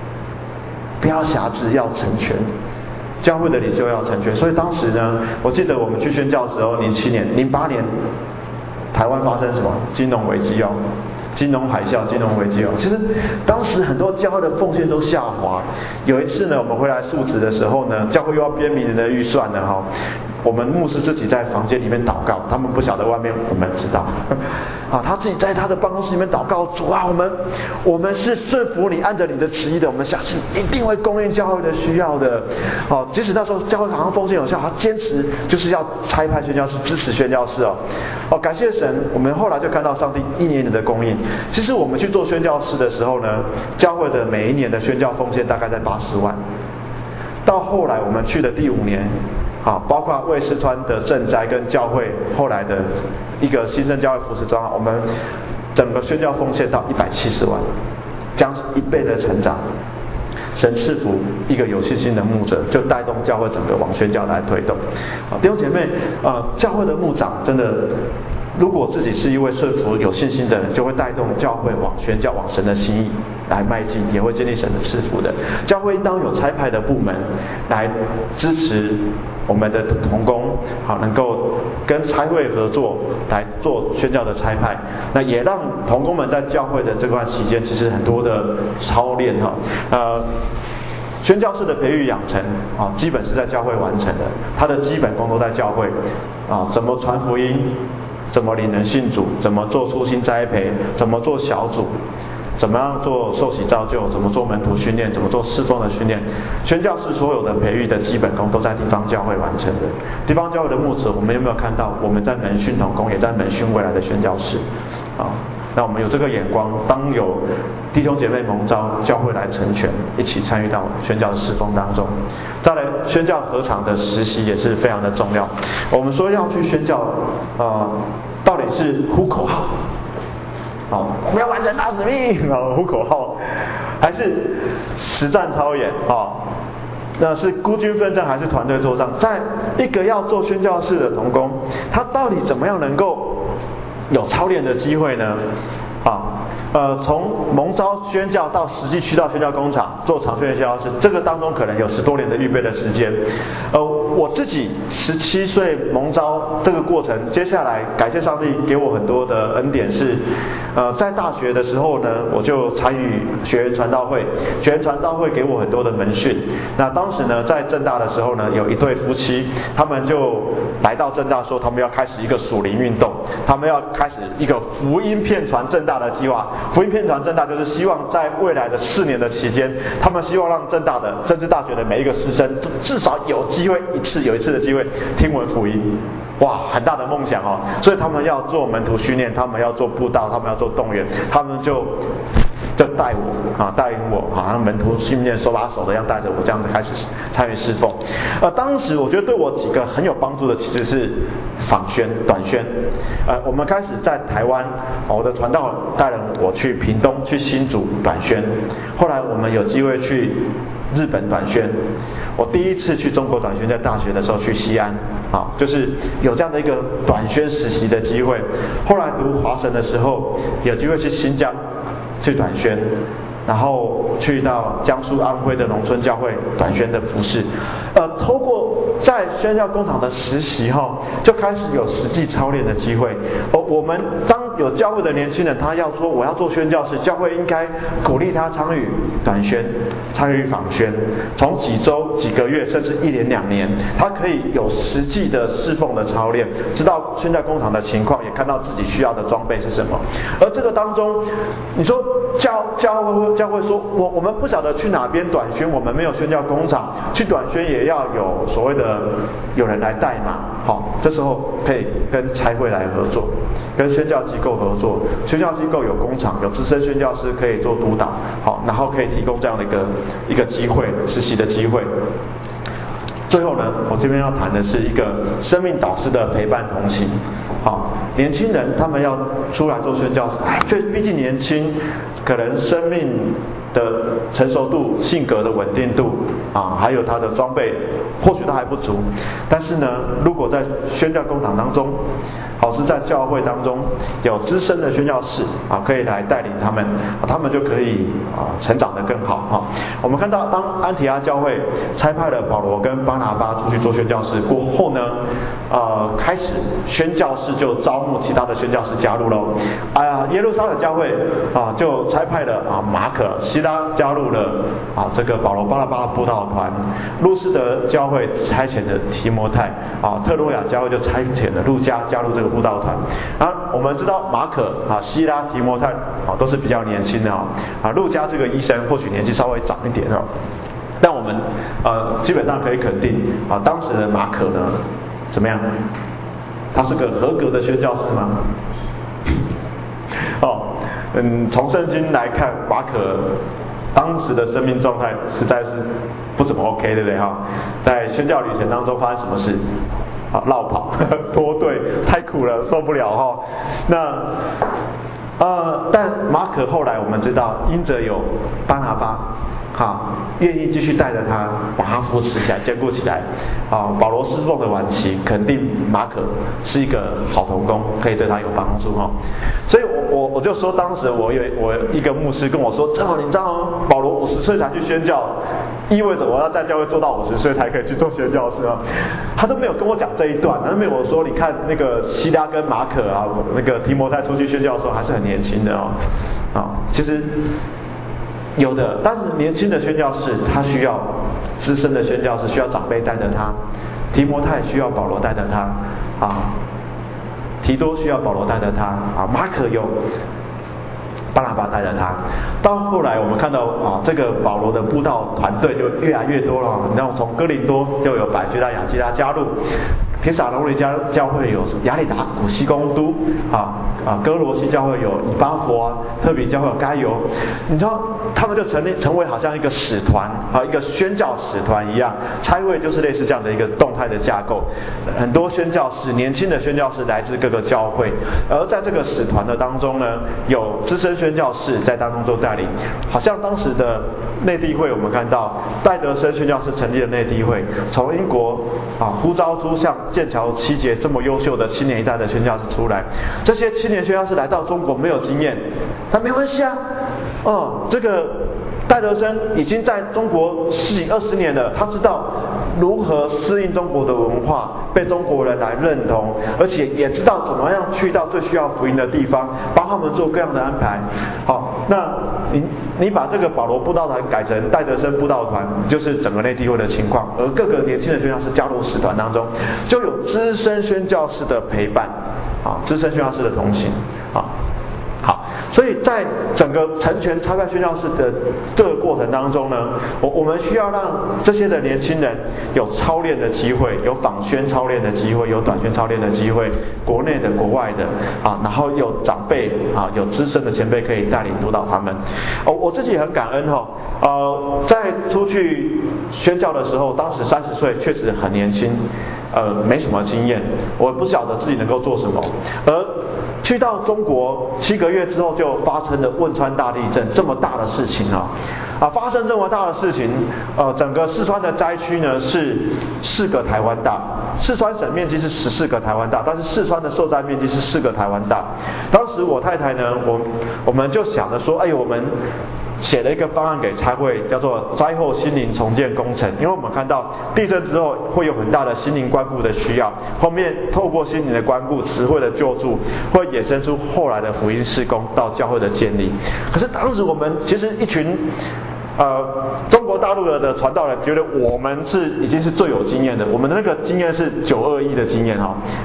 要成全。教会的领袖要成全。所以当时呢，我记得我们去宣教的时候，07年、08年，台湾发生什么金融危机金融海啸、金融危机其实当时很多教会的奉献都下滑。有一次呢，我们回来述职的时候呢，教会又要编明年的预算了我们牧师自己在房间里面祷告，他们不晓得外面我们知道他自己在他的办公室里面祷告，主啊，我们是顺服你，按着你的旨意的，我们相信一定会供应教会的需要的。即使那时候教会好像奉献有效，他坚持就是要差派宣教士，支持宣教士感谢神，我们后来就看到上帝一年一年的供应。其实我们去做宣教士的时候呢，教会的每一年的宣教奉献大概在80万。到后来我们去的第5年包括魏师川的赈灾跟教会后来的一个新生教会服事专案，我们整个宣教奉献到170万，将1倍的成长。神赐福一个有信心的牧者，就带动教会整个往宣教来推动。弟兄姐妹，教会的牧长真的，如果自己是一位顺服有信心的人，就会带动教会往宣教、往神的心意来迈进，也会建立神的赐福的。教会应当有差派的部门来支持我们的同工，能够跟差会合作来做宣教的差派。那也让同工们在教会的这段期间，其实很多的操练宣教士的培育养成基本是在教会完成的，他的基本功都在教会怎么传福音，怎么领人信主，怎么做初心栽培，怎么做小组，怎么样做受洗造就，怎么做门徒训练，怎么做侍奉的训练。宣教士所有的培育的基本功都在地方教会完成的。地方教会的牧者，我们有没有看到我们在门训同工，也在门训未来的宣教士那我们有这个眼光，当有弟兄姐妹蒙召，教会来成全，一起参与到宣教的侍奉当中。再来，宣教合场的实习也是非常的重要。我们说要去宣教到底是呼口号我们要完成大使命呼口号，还是实战操演那是孤军奋战还是团队作战？在一个要做宣教士的同工，他到底怎么样能够有操练的机会呢？从蒙召宣教到实际去到宣教工厂做长宣教师，这个当中可能有10多年的预备的时间。我自己17岁蒙召这个过程，接下来感谢上帝给我很多的恩典是，在大学的时候呢，我就参与学员传道会，学员传道会给我很多的门训。那当时呢，在政大的时候呢，有一对夫妻，他们就来到政大说，他们要开始一个属灵运动，他们要开始一个福音遍传政大的计划。福音遍传政大就是希望在未来的4年的期间，他们希望让政大的政治大学的每一个师生至少有机会有一次的机会听闻福音。哇，很大的梦想所以他们要做门徒训练，他们要做布道，他们要做动员，他们就带领我好像门徒训练手把手的样带着我这样子开始参与侍奉。当时我觉得对我几个很有帮助的其实是短宣。我们开始在台湾，我的传道带领我去屏东去新竹短宣，后来我们有机会去日本短宣。我第一次去中国短宣，在大学的时候去西安就是有这样的一个短宣实习的机会。后来读华神的时候，有机会去新疆去短宣，然后去到江苏安徽的农村教会短宣的服事。透过在宣教工厂的实习就开始有实际操练的机会。我们当有教会的年轻人，他要说我要做宣教士，教会应该鼓励他参与短宣，参与访宣，从几周、几个月，甚至1年2年，他可以有实际的侍奉的操练，知道宣教工厂的情况，也看到自己需要的装备是什么。而这个当中，你说教会说我们不晓得去哪边短宣，我们没有宣教工厂，去短宣也要有所谓的有人来带嘛。这时候可以跟差会来合作，跟宣教机构合作，宣教机构有工厂，有资深宣教师可以做督导，然后可以提供这样的一个机会，实习的机会。最后呢，我这边要谈的是一个生命导师的陪伴同行。年轻人他们要出来做宣教师，毕竟年轻，可能生命的成熟度、性格的稳定度啊，还有他的装备，或许都还不足。但是呢，如果在宣教工堂当中，是在教会当中有资深的宣教士啊，可以来带领他们，他们就可以成长得更好。我们看到当安提阿教会差派了保罗跟巴拿巴出去做宣教士过后呢，开始宣教士就招募其他的宣教士加入喽。耶路撒冷教会就差派了马可、希拉加入了这个保罗巴拿巴的布道团。路斯德教会差遣了提摩太，特洛亚教会就差遣了路加加入这个布道团。我们知道马可、希拉、提摩太都是比较年轻的路加这个医生或许年纪稍微长一点但我们基本上可以肯定当时的马可呢怎么样？他是个合格的宣教士吗？从圣经来看，马可当时的生命状态实在是不怎么 OK， 对不对在宣教旅程当中发生什么事？落跑、脱队，太苦了，受不了但马可后来我们知道，因着有巴拿巴愿意继续带着他，把他扶持起来、坚固起来。保罗侍奉的晚期，肯定马可是一个好同工，可以对他有帮助所以我就说，当时我一个牧师跟我说，正好你知道保罗50岁才去宣教，意味着我要在教会做到50岁才可以去做宣教士他都没有跟我讲这一段，他没有说，你看那个希拉跟马可那个提摩太出去宣教的时候还是很年轻的其实有的，但是年轻的宣教士他需要资深的宣教士，需要长辈带着他。提摩太需要保罗带着他提多需要保罗带着他马可有巴拿巴带着他。到后来我们看到这个保罗的布道团队就越来越多了。你看，从哥林多就有百基拉、雅基拉加入，帖撒罗尼迦教会有亚里达、古西公都哥罗西教会有以巴弗特比教会有该犹。你知道他们就成为好像一个使团一个宣教使团一样，差会就是类似这样的一个动态的架构。很多宣教士，年轻的宣教士来自各个教会，而在这个使团的当中呢，有资深宣教士在当中做带领。好像当时的内地会，我们看到戴德生宣教士成立了内地会，从英国呼召出像剑桥七杰这么优秀的青年一代的宣教士出来。这些青年宣教士来到中国没有经验，但没关系这个戴德生已经在中国10几20年了，他知道如何适应中国的文化，被中国人来认同，而且也知道怎么样去到最需要福音的地方，帮他们做各样的安排。那你把这个保罗布道团改成戴德生布道团，就是整个内地会的情况。而各个年轻的宣教士加入使团当中，就有资深宣教士的陪伴资深宣教士的同行所以在整个成全差派宣教士的这个过程当中呢，我们需要让这些的年轻人有操练的机会，有访宣操练的机会，有短宣操练的机会，国内的、国外的然后有长辈有资深的前辈可以带领督导他们。我自己很感恩在出去宣教的时候，当时30岁确实很年轻，没什么经验，我不晓得自己能够做什么。而去到中国7个月之后，就发生了汶川大地震这么大的事情发生这么大的事情，整个四川的灾区呢是4个台湾大，四川省面积是14个台湾大，但是四川的受灾面积是4个台湾大。当时我太太呢，我们就想着说，我们写了一个方案给差会，叫做灾后心灵重建工程。因为我们看到地震之后会有很大的心灵关顾的需要，后面透过心灵的关顾、词汇的救助，会衍生出后来的福音事工到教会的建立。可是当时我们其实一群中国大陆的传道人觉得我们已经是最有经验的，我们的那个经验是921的经验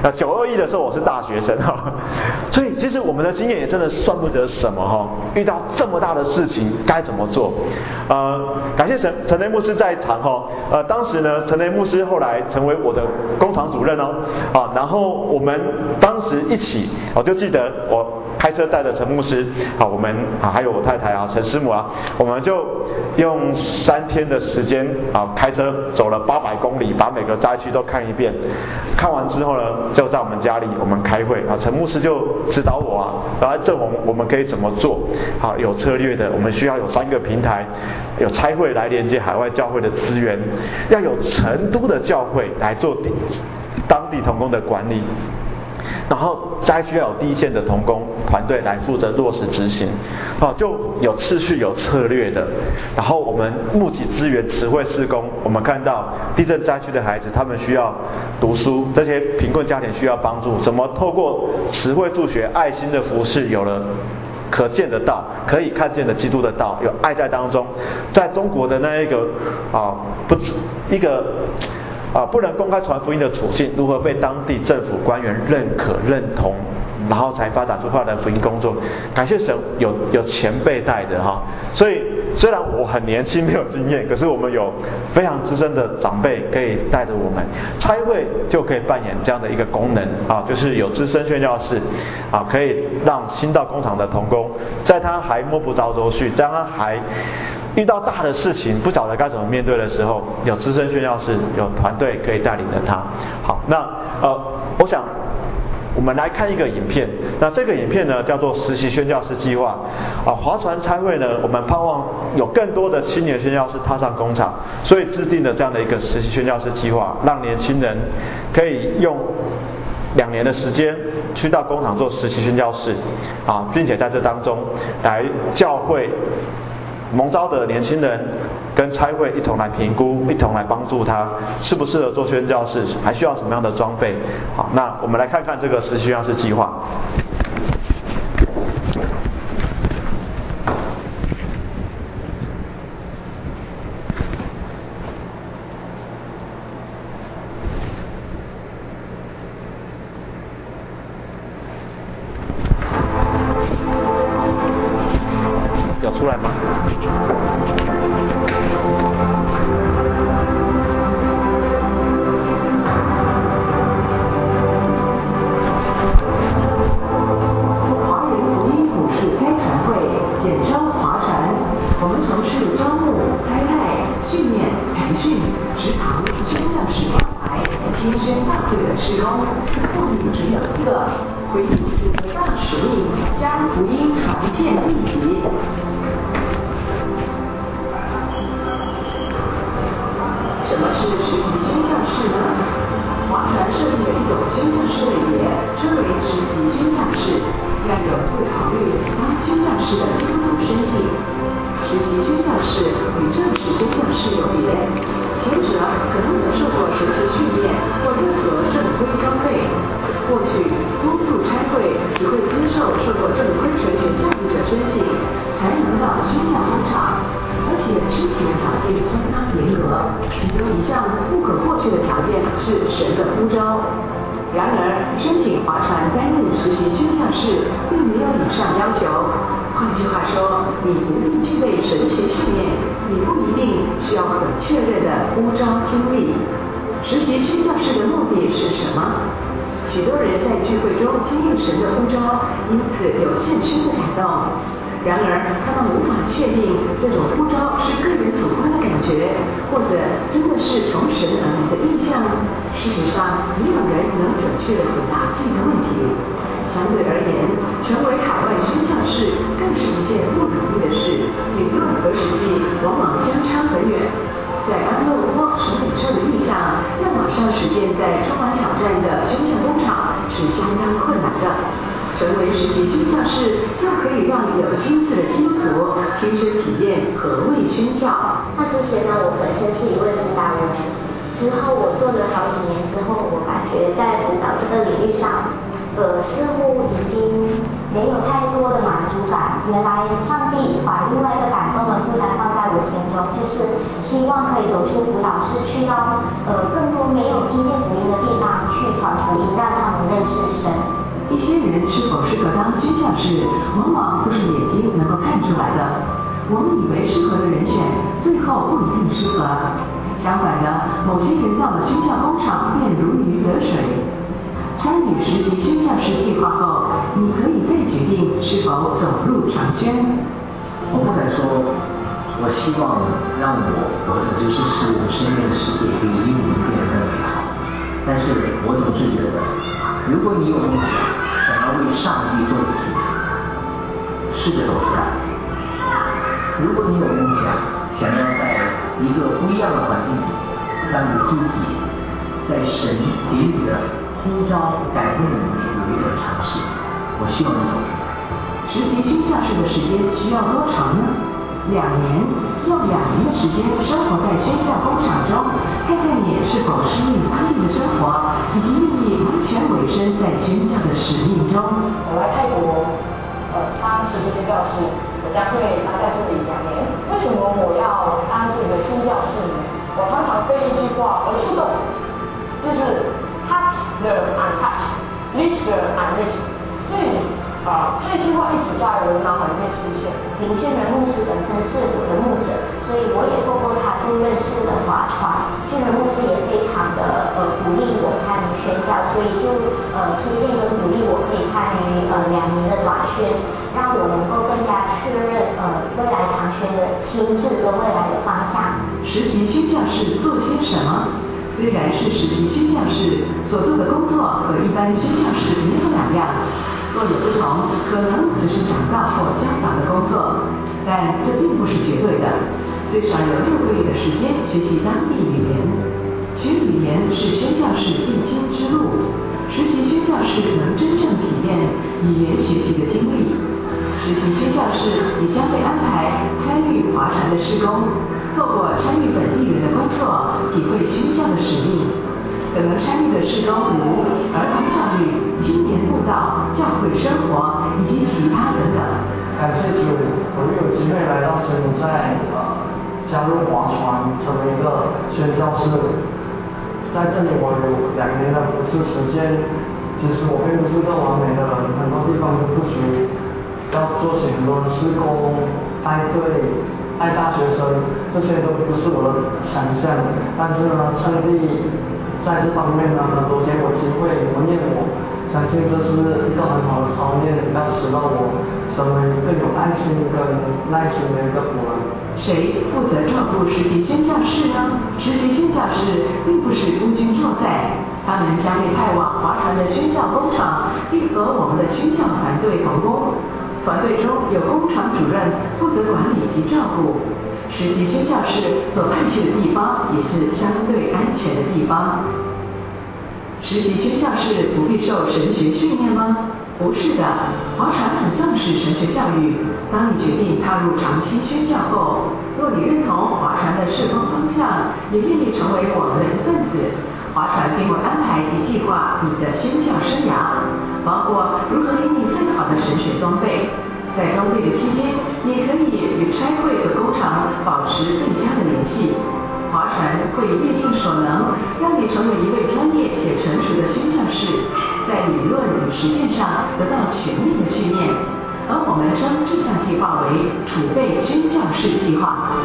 921的时候我是大学生所以其实我们的经验也真的算不得什么遇到这么大的事情该怎么做？感谢陈雷牧师在场当时呢，陈雷牧师后来成为我的工厂主任然后我们当时一起，我就记得开车带着陈牧师我们还有我太太陈师母我们就用3天的时间开车走了800公里，把每个灾区都看一遍。看完之后呢，就在我们家里我们开会陈牧师就指导我然后证我们可以怎么做有策略的，我们需要有3个平台，有差会来连接海外教会的资源，要有成都的教会来做当地同工的管理，然后灾区要有第一线的同工团队来负责落实执行就有次序有策略的。然后我们募集资源，慈惠事工，我们看到地震灾区的孩子他们需要读书，这些贫困家庭需要帮助，怎么透过慈惠助学爱心的服事有了可见的道，可以看见的基督的道，有爱在当中。在中国的那一个不能公开传福音的处境，如何被当地政府官员认可认同，然后才发展出后来的福音工作。感谢神有前辈带着所以虽然我很年轻没有经验，可是我们有非常资深的长辈可以带着我们。差会就可以扮演这样的一个功能就是有资深宣教士可以让新到工厂的同工，在他还摸不着头绪，在他还遇到大的事情不晓得该怎么面对的时候，有资深宣教士有团队可以带领着他。好，那我想我们来看一个影片。那这个影片呢叫做实习宣教士计划划船差会呢，我们盼望有更多的青年宣教士踏上工厂，所以制定了这样的一个实习宣教士计划，让年轻人可以用2年的时间去到工厂做实习宣教士并且在这当中来教会蒙召的年轻人跟差会一同来评估，一同来帮助他适不适合做宣教士，还需要什么样的装备。好，那我们来看看这个实习宣教士计划。有出来吗？ 然而，申请划船担任实习宣教士并没有以上要求。换句话说，你不必具备神学训练，你不一定需要很确认的呼召经历。实习宣教士的目的是什么？许多人在聚会中经历神的呼召，因此有现身的感动。然而，他们无法确定这种呼召是个人主观的感觉，或者真的是从神而来的意象。事实上，没有人能准确地回答这个问题。相对而言，成为海外宣教士更是一件不容易的事，理论和实际往往相差很远。在安乐窝成领袖的意向，要马上实践在充满挑战的宣教工厂是相当困难的。成为实习宣教士，就可以让有心思的基督徒亲身体验何谓宣教。 那之前呢，我本身是一位辅导人，之后我做了好几年之后，我感觉在辅导这个领域上，似乎已经没有太多的满足感。原来上帝把另外一个感动的负担放在我心中，就是希望可以走出辅导室，去到更多没有听见福音的地方去传福音，让他们认识神。 一些人是否适合当宣教士，往往不是眼睛能够看出来的。我们以为适合的人选，最后不一定适合。相反的，某些人到了宣教工厂便如鱼得水。参与实习宣教士计划后， 你可以再决定是否走入长宣。 我不敢说，我希望让我活着就是使我身边的世界比1年变得更美好。但是我总是觉得，如果你有梦想，想要为上帝做的事情，试着走出来。如果你有梦想，想要在一个不一样的环境里，让你自己在神给你的呼召改变里面有一个尝试，我希望你走出来。 实习宣教士的时间需要多长呢？2年，用2年的时间生活在宣教工场中，看看你是否适应当地的生活，以及愿意完全委身在宣教的使命中。 我来泰国，当实习宣教士，我将会待在这里2年。为什么我要当这个宣教士呢？我常常被一句话而触动，就是 touch the untouched, reach the unreached。所以这句话一直在我脑海里面出现。 林俊仁牧师本身是我的牧者，所以我也透过他去认识了划船。俊仁牧师也非常的鼓励我参与宣教，所以就推荐跟鼓励我可以参与2年的短宣，让我能够更加确认未来长宣的心智跟未来的方向。 实习宣教士做些什么？虽然是实习宣教士，所做的工作和一般宣教士没有2样。若有不同，可能只是讲道或教导的工作，但这并不是绝对的。最少有6个月的时间学习当地语言，学语言是宣教士必经之路。实习宣教士能真正体验语言学习的经历。实习宣教士也将被安排参与划船的施工，透过参与本地人的工作，体会宣教的使命。可能参与的事工如儿童教育、青年布道、教会生活以及其他等等。 感谢主，我又有机会来到柬埔寨，加入划船，成为一个宣教士。在这里我有2年的服事时间。其实我并不是个完美的人，很多地方都不足，要做起很多事工、带队、带大学生，这些都不是我的强项。但是呢，上帝在这方面呢，都给我机会磨练我，相信这是一个很好的操练，要使到我成为更有爱心跟耐心的一个仆人。 谁负责照顾实习宣教士呢？实习宣教士并不是孤军作在，他们将被派往划船的宣教工厂，并和我们的宣教团队同工。团队中有工厂主任负责管理及照顾。实习宣教士所派去的地方也是相对安全的地方。实习宣教士不必受神学训练吗？不是的，划船很重视神学教育。当你决定踏入长期宣教后，若你认同划船的事工方向，也愿意成为我们的一份子，划船并会安排及计划你的宣教生涯，包括如何给你最好的神学装备。在装备的期间，你可以与差会和工厂保持最佳的联系。划船会竭尽所能，让你成为一位专业且成熟的宣教士，在理论与实践上得到全面的训练。而我们称这项计划为储备宣教士计划。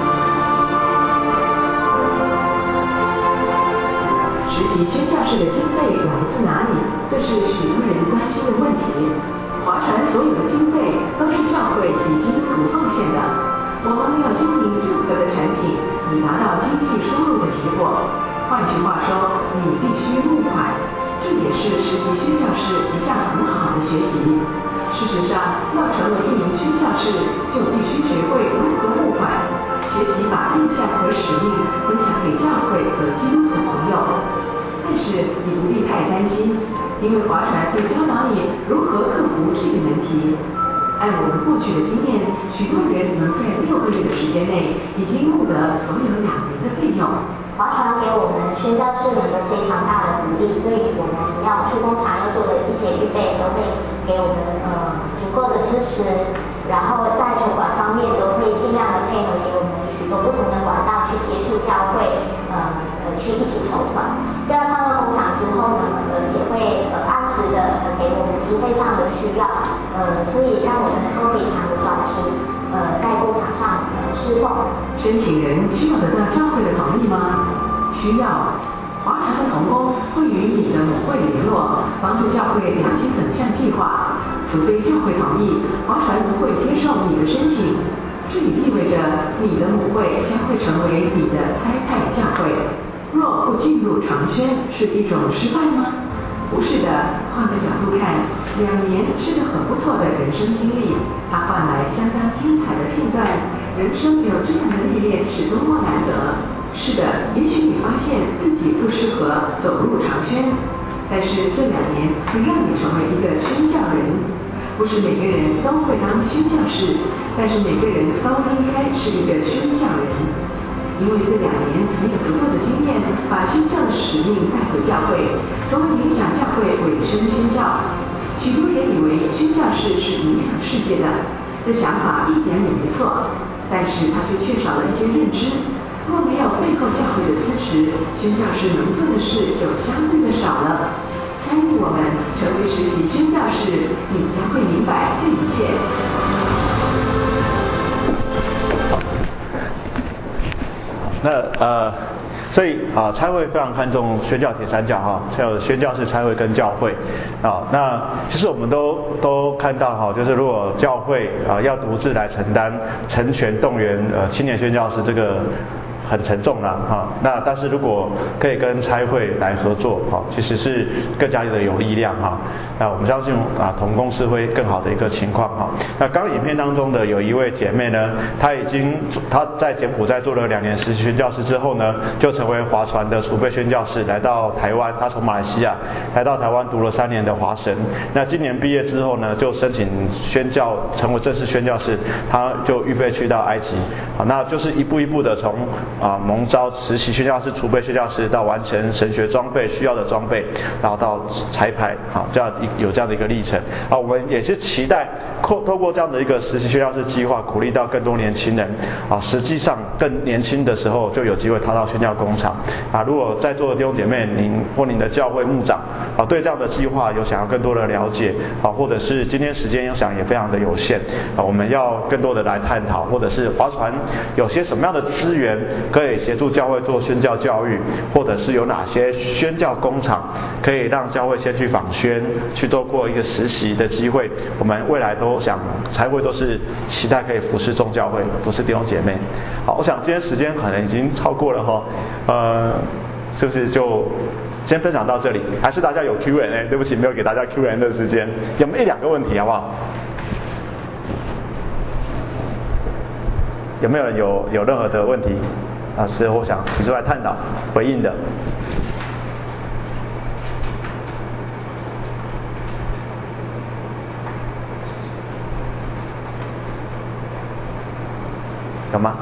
实习宣教士的经费来自哪里？这是许多人关心的问题。划船所有的经费都是教会及基督徒奉献的，我们没有经营任何的产品以达到经济收入的结果。换句话说，你必须募款，这也是实习宣教士一项很好的学习。事实上，要成为一名宣教士，就必须学会如何募款，学习把意向和使命分享给教会和基督徒朋友。但是你不必太担心，因为划船会教导你如何克服这个难题。按我们过去的经验，许多人能在6个月的时间内已经募得所有2年的费用。 划船给我们宣教士们的非常大的鼓励，所以我们要去工厂要做的一些预备都会给我们足够的支持，然后在筹款方面都会尽量的配合给我们许多不同的管道去接触教会，去一起筹款。这样上了工厂之后呢，也会按时的给我们经费上的需要，所以让我们能够非常的专心，在工厂上侍奉。 申请人需要得到教会的同意吗？需要。划船的同工会与你的母会联络，帮助教会了解整项计划。 除非教会同意，划船不会接受你的申请。这也意味着你的母会将会成为你的灾害教会。若不进入长宣，是一种失败吗？不是的，换个角度看，2年是个很不错的人生经历，它换来相当精彩的片段。人生有这样的历练是多么难得。是的，也许你发现自己不适合走入长宣，但是这2年会让你成为一个宣教人。不是每个人都会当宣教士，但是每个人都应该是一个宣教人。因为这2年你有足够的经验，把宣教的使命带回教会，从而影响教会委身宣教。许多人以为宣教士是影响世界的，这想法一点也没错，但是他却缺少了一些认知。若没有背后教会的支持，宣教士能做的事就相对的少了。参与我们成为实习宣教士，你将会明白这一切。 所以差会非常看重宣教铁三角还有宣教士差会跟教会那其实我们都看到就是如果教会要独自来承担成全动员青年宣教士这个很沉重啦那但是如果可以跟差会来合作其实是更加的有力量那我们相信同工是会更好的一个情况那刚影片当中的有一位姐妹呢，她在柬埔寨做了2年实习宣教士之后呢，就成为划船的储备宣教士，来到台湾。她从马来西亚来到台湾读了3年的华神。那今年毕业之后呢，就申请宣教成为正式宣教士，她就预备去到埃及那就是一步一步的从蒙召实习宣教士、储备宣教士到完成神学装备需要的装备，然后到差派有这样的一个历程我们也是期待透过这样的一个实习宣教士计划，鼓励到更多年轻人实际上更年轻的时候就有机会踏到宣教工厂如果在座的弟兄姐妹您或您的教会牧长对这样的计划有想要更多的了解或者是今天时间我想也非常的有限我们要更多的来探讨，或者是划船有些什么样的资源可以协助教会做宣教教育，或者是有哪些宣教工厂可以让教会先去访宣，去做过一个实习的机会。我们未来都想才会都是期待可以服侍众教会，服侍弟兄姐妹。好，我想今天时间可能已经超过了是不是就先分享到这里？还是大家有 Q&A？ 对不起，没有给大家 Q&A 的时间，有没有1-2个问题好不好？有没有人有任何的问题是我想提出来探讨回应的？有吗？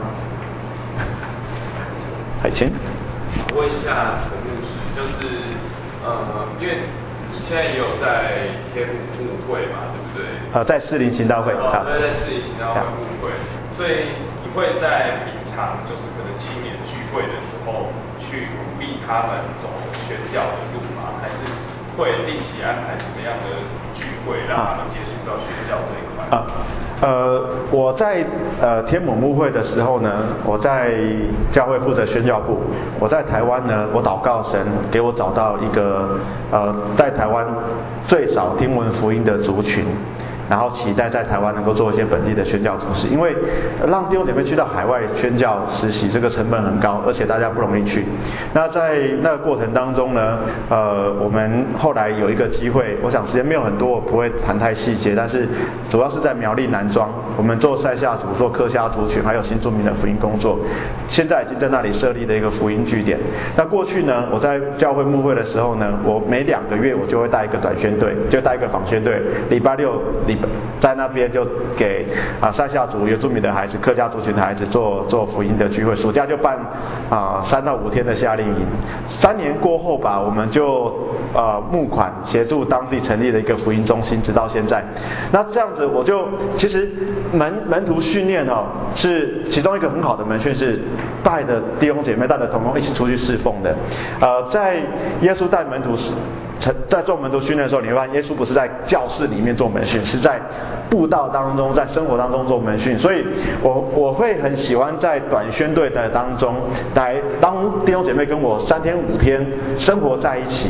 海清。 问一下陈牧师，就是因为你现在也有在天牧会嘛，对不对？ 在士林行道会。 对，在士林行道会牧会，所以你会在平常就是可能青年聚会的时候去鼓励他们走宣教的路吗？还是会定期安排什么样的聚会让他们接触到宣教这一块？ 我在天母牧会的时候呢，我在教会负责宣教部。我在台湾呢，我祷告神给我找到一个在台湾最少听闻福音的族群。然后期待在台湾能够做一些本地的宣教服事，因为让弟兄姐妹去到海外宣教实习，这个成本很高，而且大家不容易去。那在那个过程当中呢，我们后来有一个机会，我想时间没有很多，我不会谈太细节，但是主要是在苗栗南庄，我们做塞夏族、做客家族群，还有新住民的福音工作。现在已经在那里设立的一个福音据点。那过去呢，我在教会牧会的时候呢，我每2个月我就会带一个短宣队，就带一个访宣队，礼拜6在那边就给塞夏族、原住民的孩子、客家族群的孩子做福音的聚会。暑假就办3到5天的夏令营。3年过后吧，我们就募款协助当地成立了一个福音中心，直到现在。那这样子我就其实门徒训练是其中一个很好的门训，是带着弟兄姐妹、带着同工一起出去侍奉的。在耶稣带门徒在做门徒训练的时候，你会发现耶稣不是在教室里面做门训，是在布道当中、在生活当中做门训。所以我会很喜欢在短宣队的当中来当弟兄姐妹跟我3天5天生活在一起。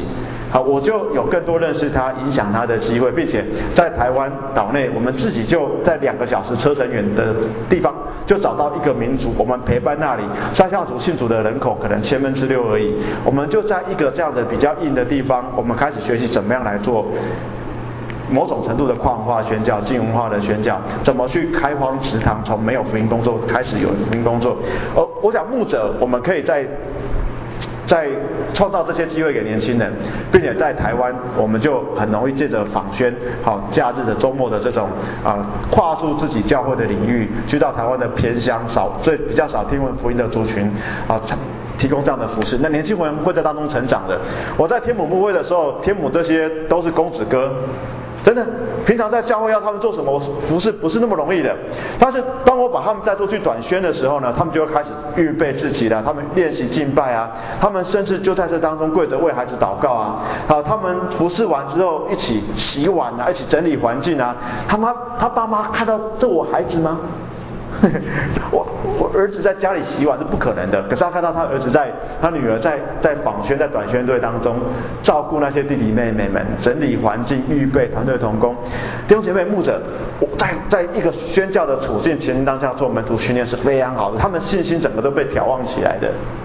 好，我就有更多认识他、影响他的机会，并且在台湾岛内，我们自己就在2个小时车程远的地方就找到一个民族，我们陪伴那里山上族信主的人口可能6%而已，我们就在一个这样的比较硬的地方，我们开始学习怎么样来做某种程度的跨文化宣教、近文化的宣教，怎么去开荒植堂，从没有福音工作开始有福音工作。我想牧者，我们可以在创造这些机会给年轻人，并且在台湾，我们就很容易借着访宣、假日的周末的这种跨出自己教会的领域，去到台湾的偏乡比较少听闻福音的族群提供这样的服事。那年轻人会在当中成长的。我在天母牧会的时候，天母这些都是公子哥。真的，平常在教会要他们做什么服事不是那么容易的。但是当我把他们带出去短宣的时候呢，他们就会开始预备自己了，他们练习敬拜啊，他们甚至就在这当中跪着为孩子祷告啊。他们服事完之后一起洗碗啊，一起整理环境啊。他爸妈看到这我孩子吗？我儿子在家里洗碗是不可能的，可是他看到他女儿在访宣、在短宣队当中照顾那些弟弟妹妹们，整理环境、预备团队同工。弟兄姐妹，牧者在一个宣教的处境情境当下做门徒训练是非常好的，他们信心整个都被挑旺起来的。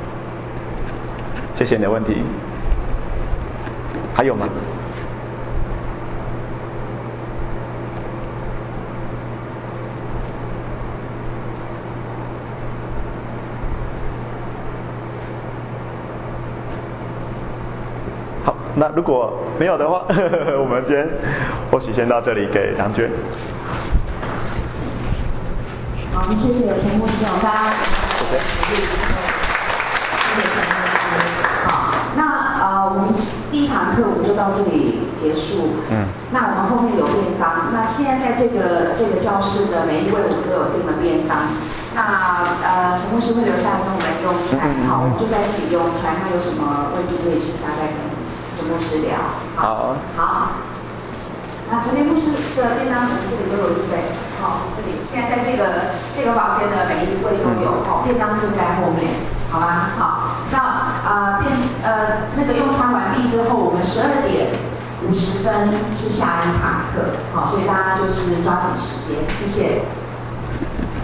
谢谢你的问题，还有吗？那如果没有的话，我们今天或许先到这里，给杨娟。 好，谢谢田牧师长，大家谢谢。 好，那我们第一堂课我们就到这里结束。那我们后面有便当，那现在在这个教室的每一位我们都有订了便当。那田牧师会留下来跟我们用餐，好，我们就在一起用餐。那有什么问题可以去大概跟牧师聊。好。那昨天牧师的便当这里都有预备，这里现在在这个房间的每一位都有，便当就在后面，好吗？好，那那个用餐完毕之后，我们12点50分是下一堂课，好，所以大家就是抓紧时间，谢谢。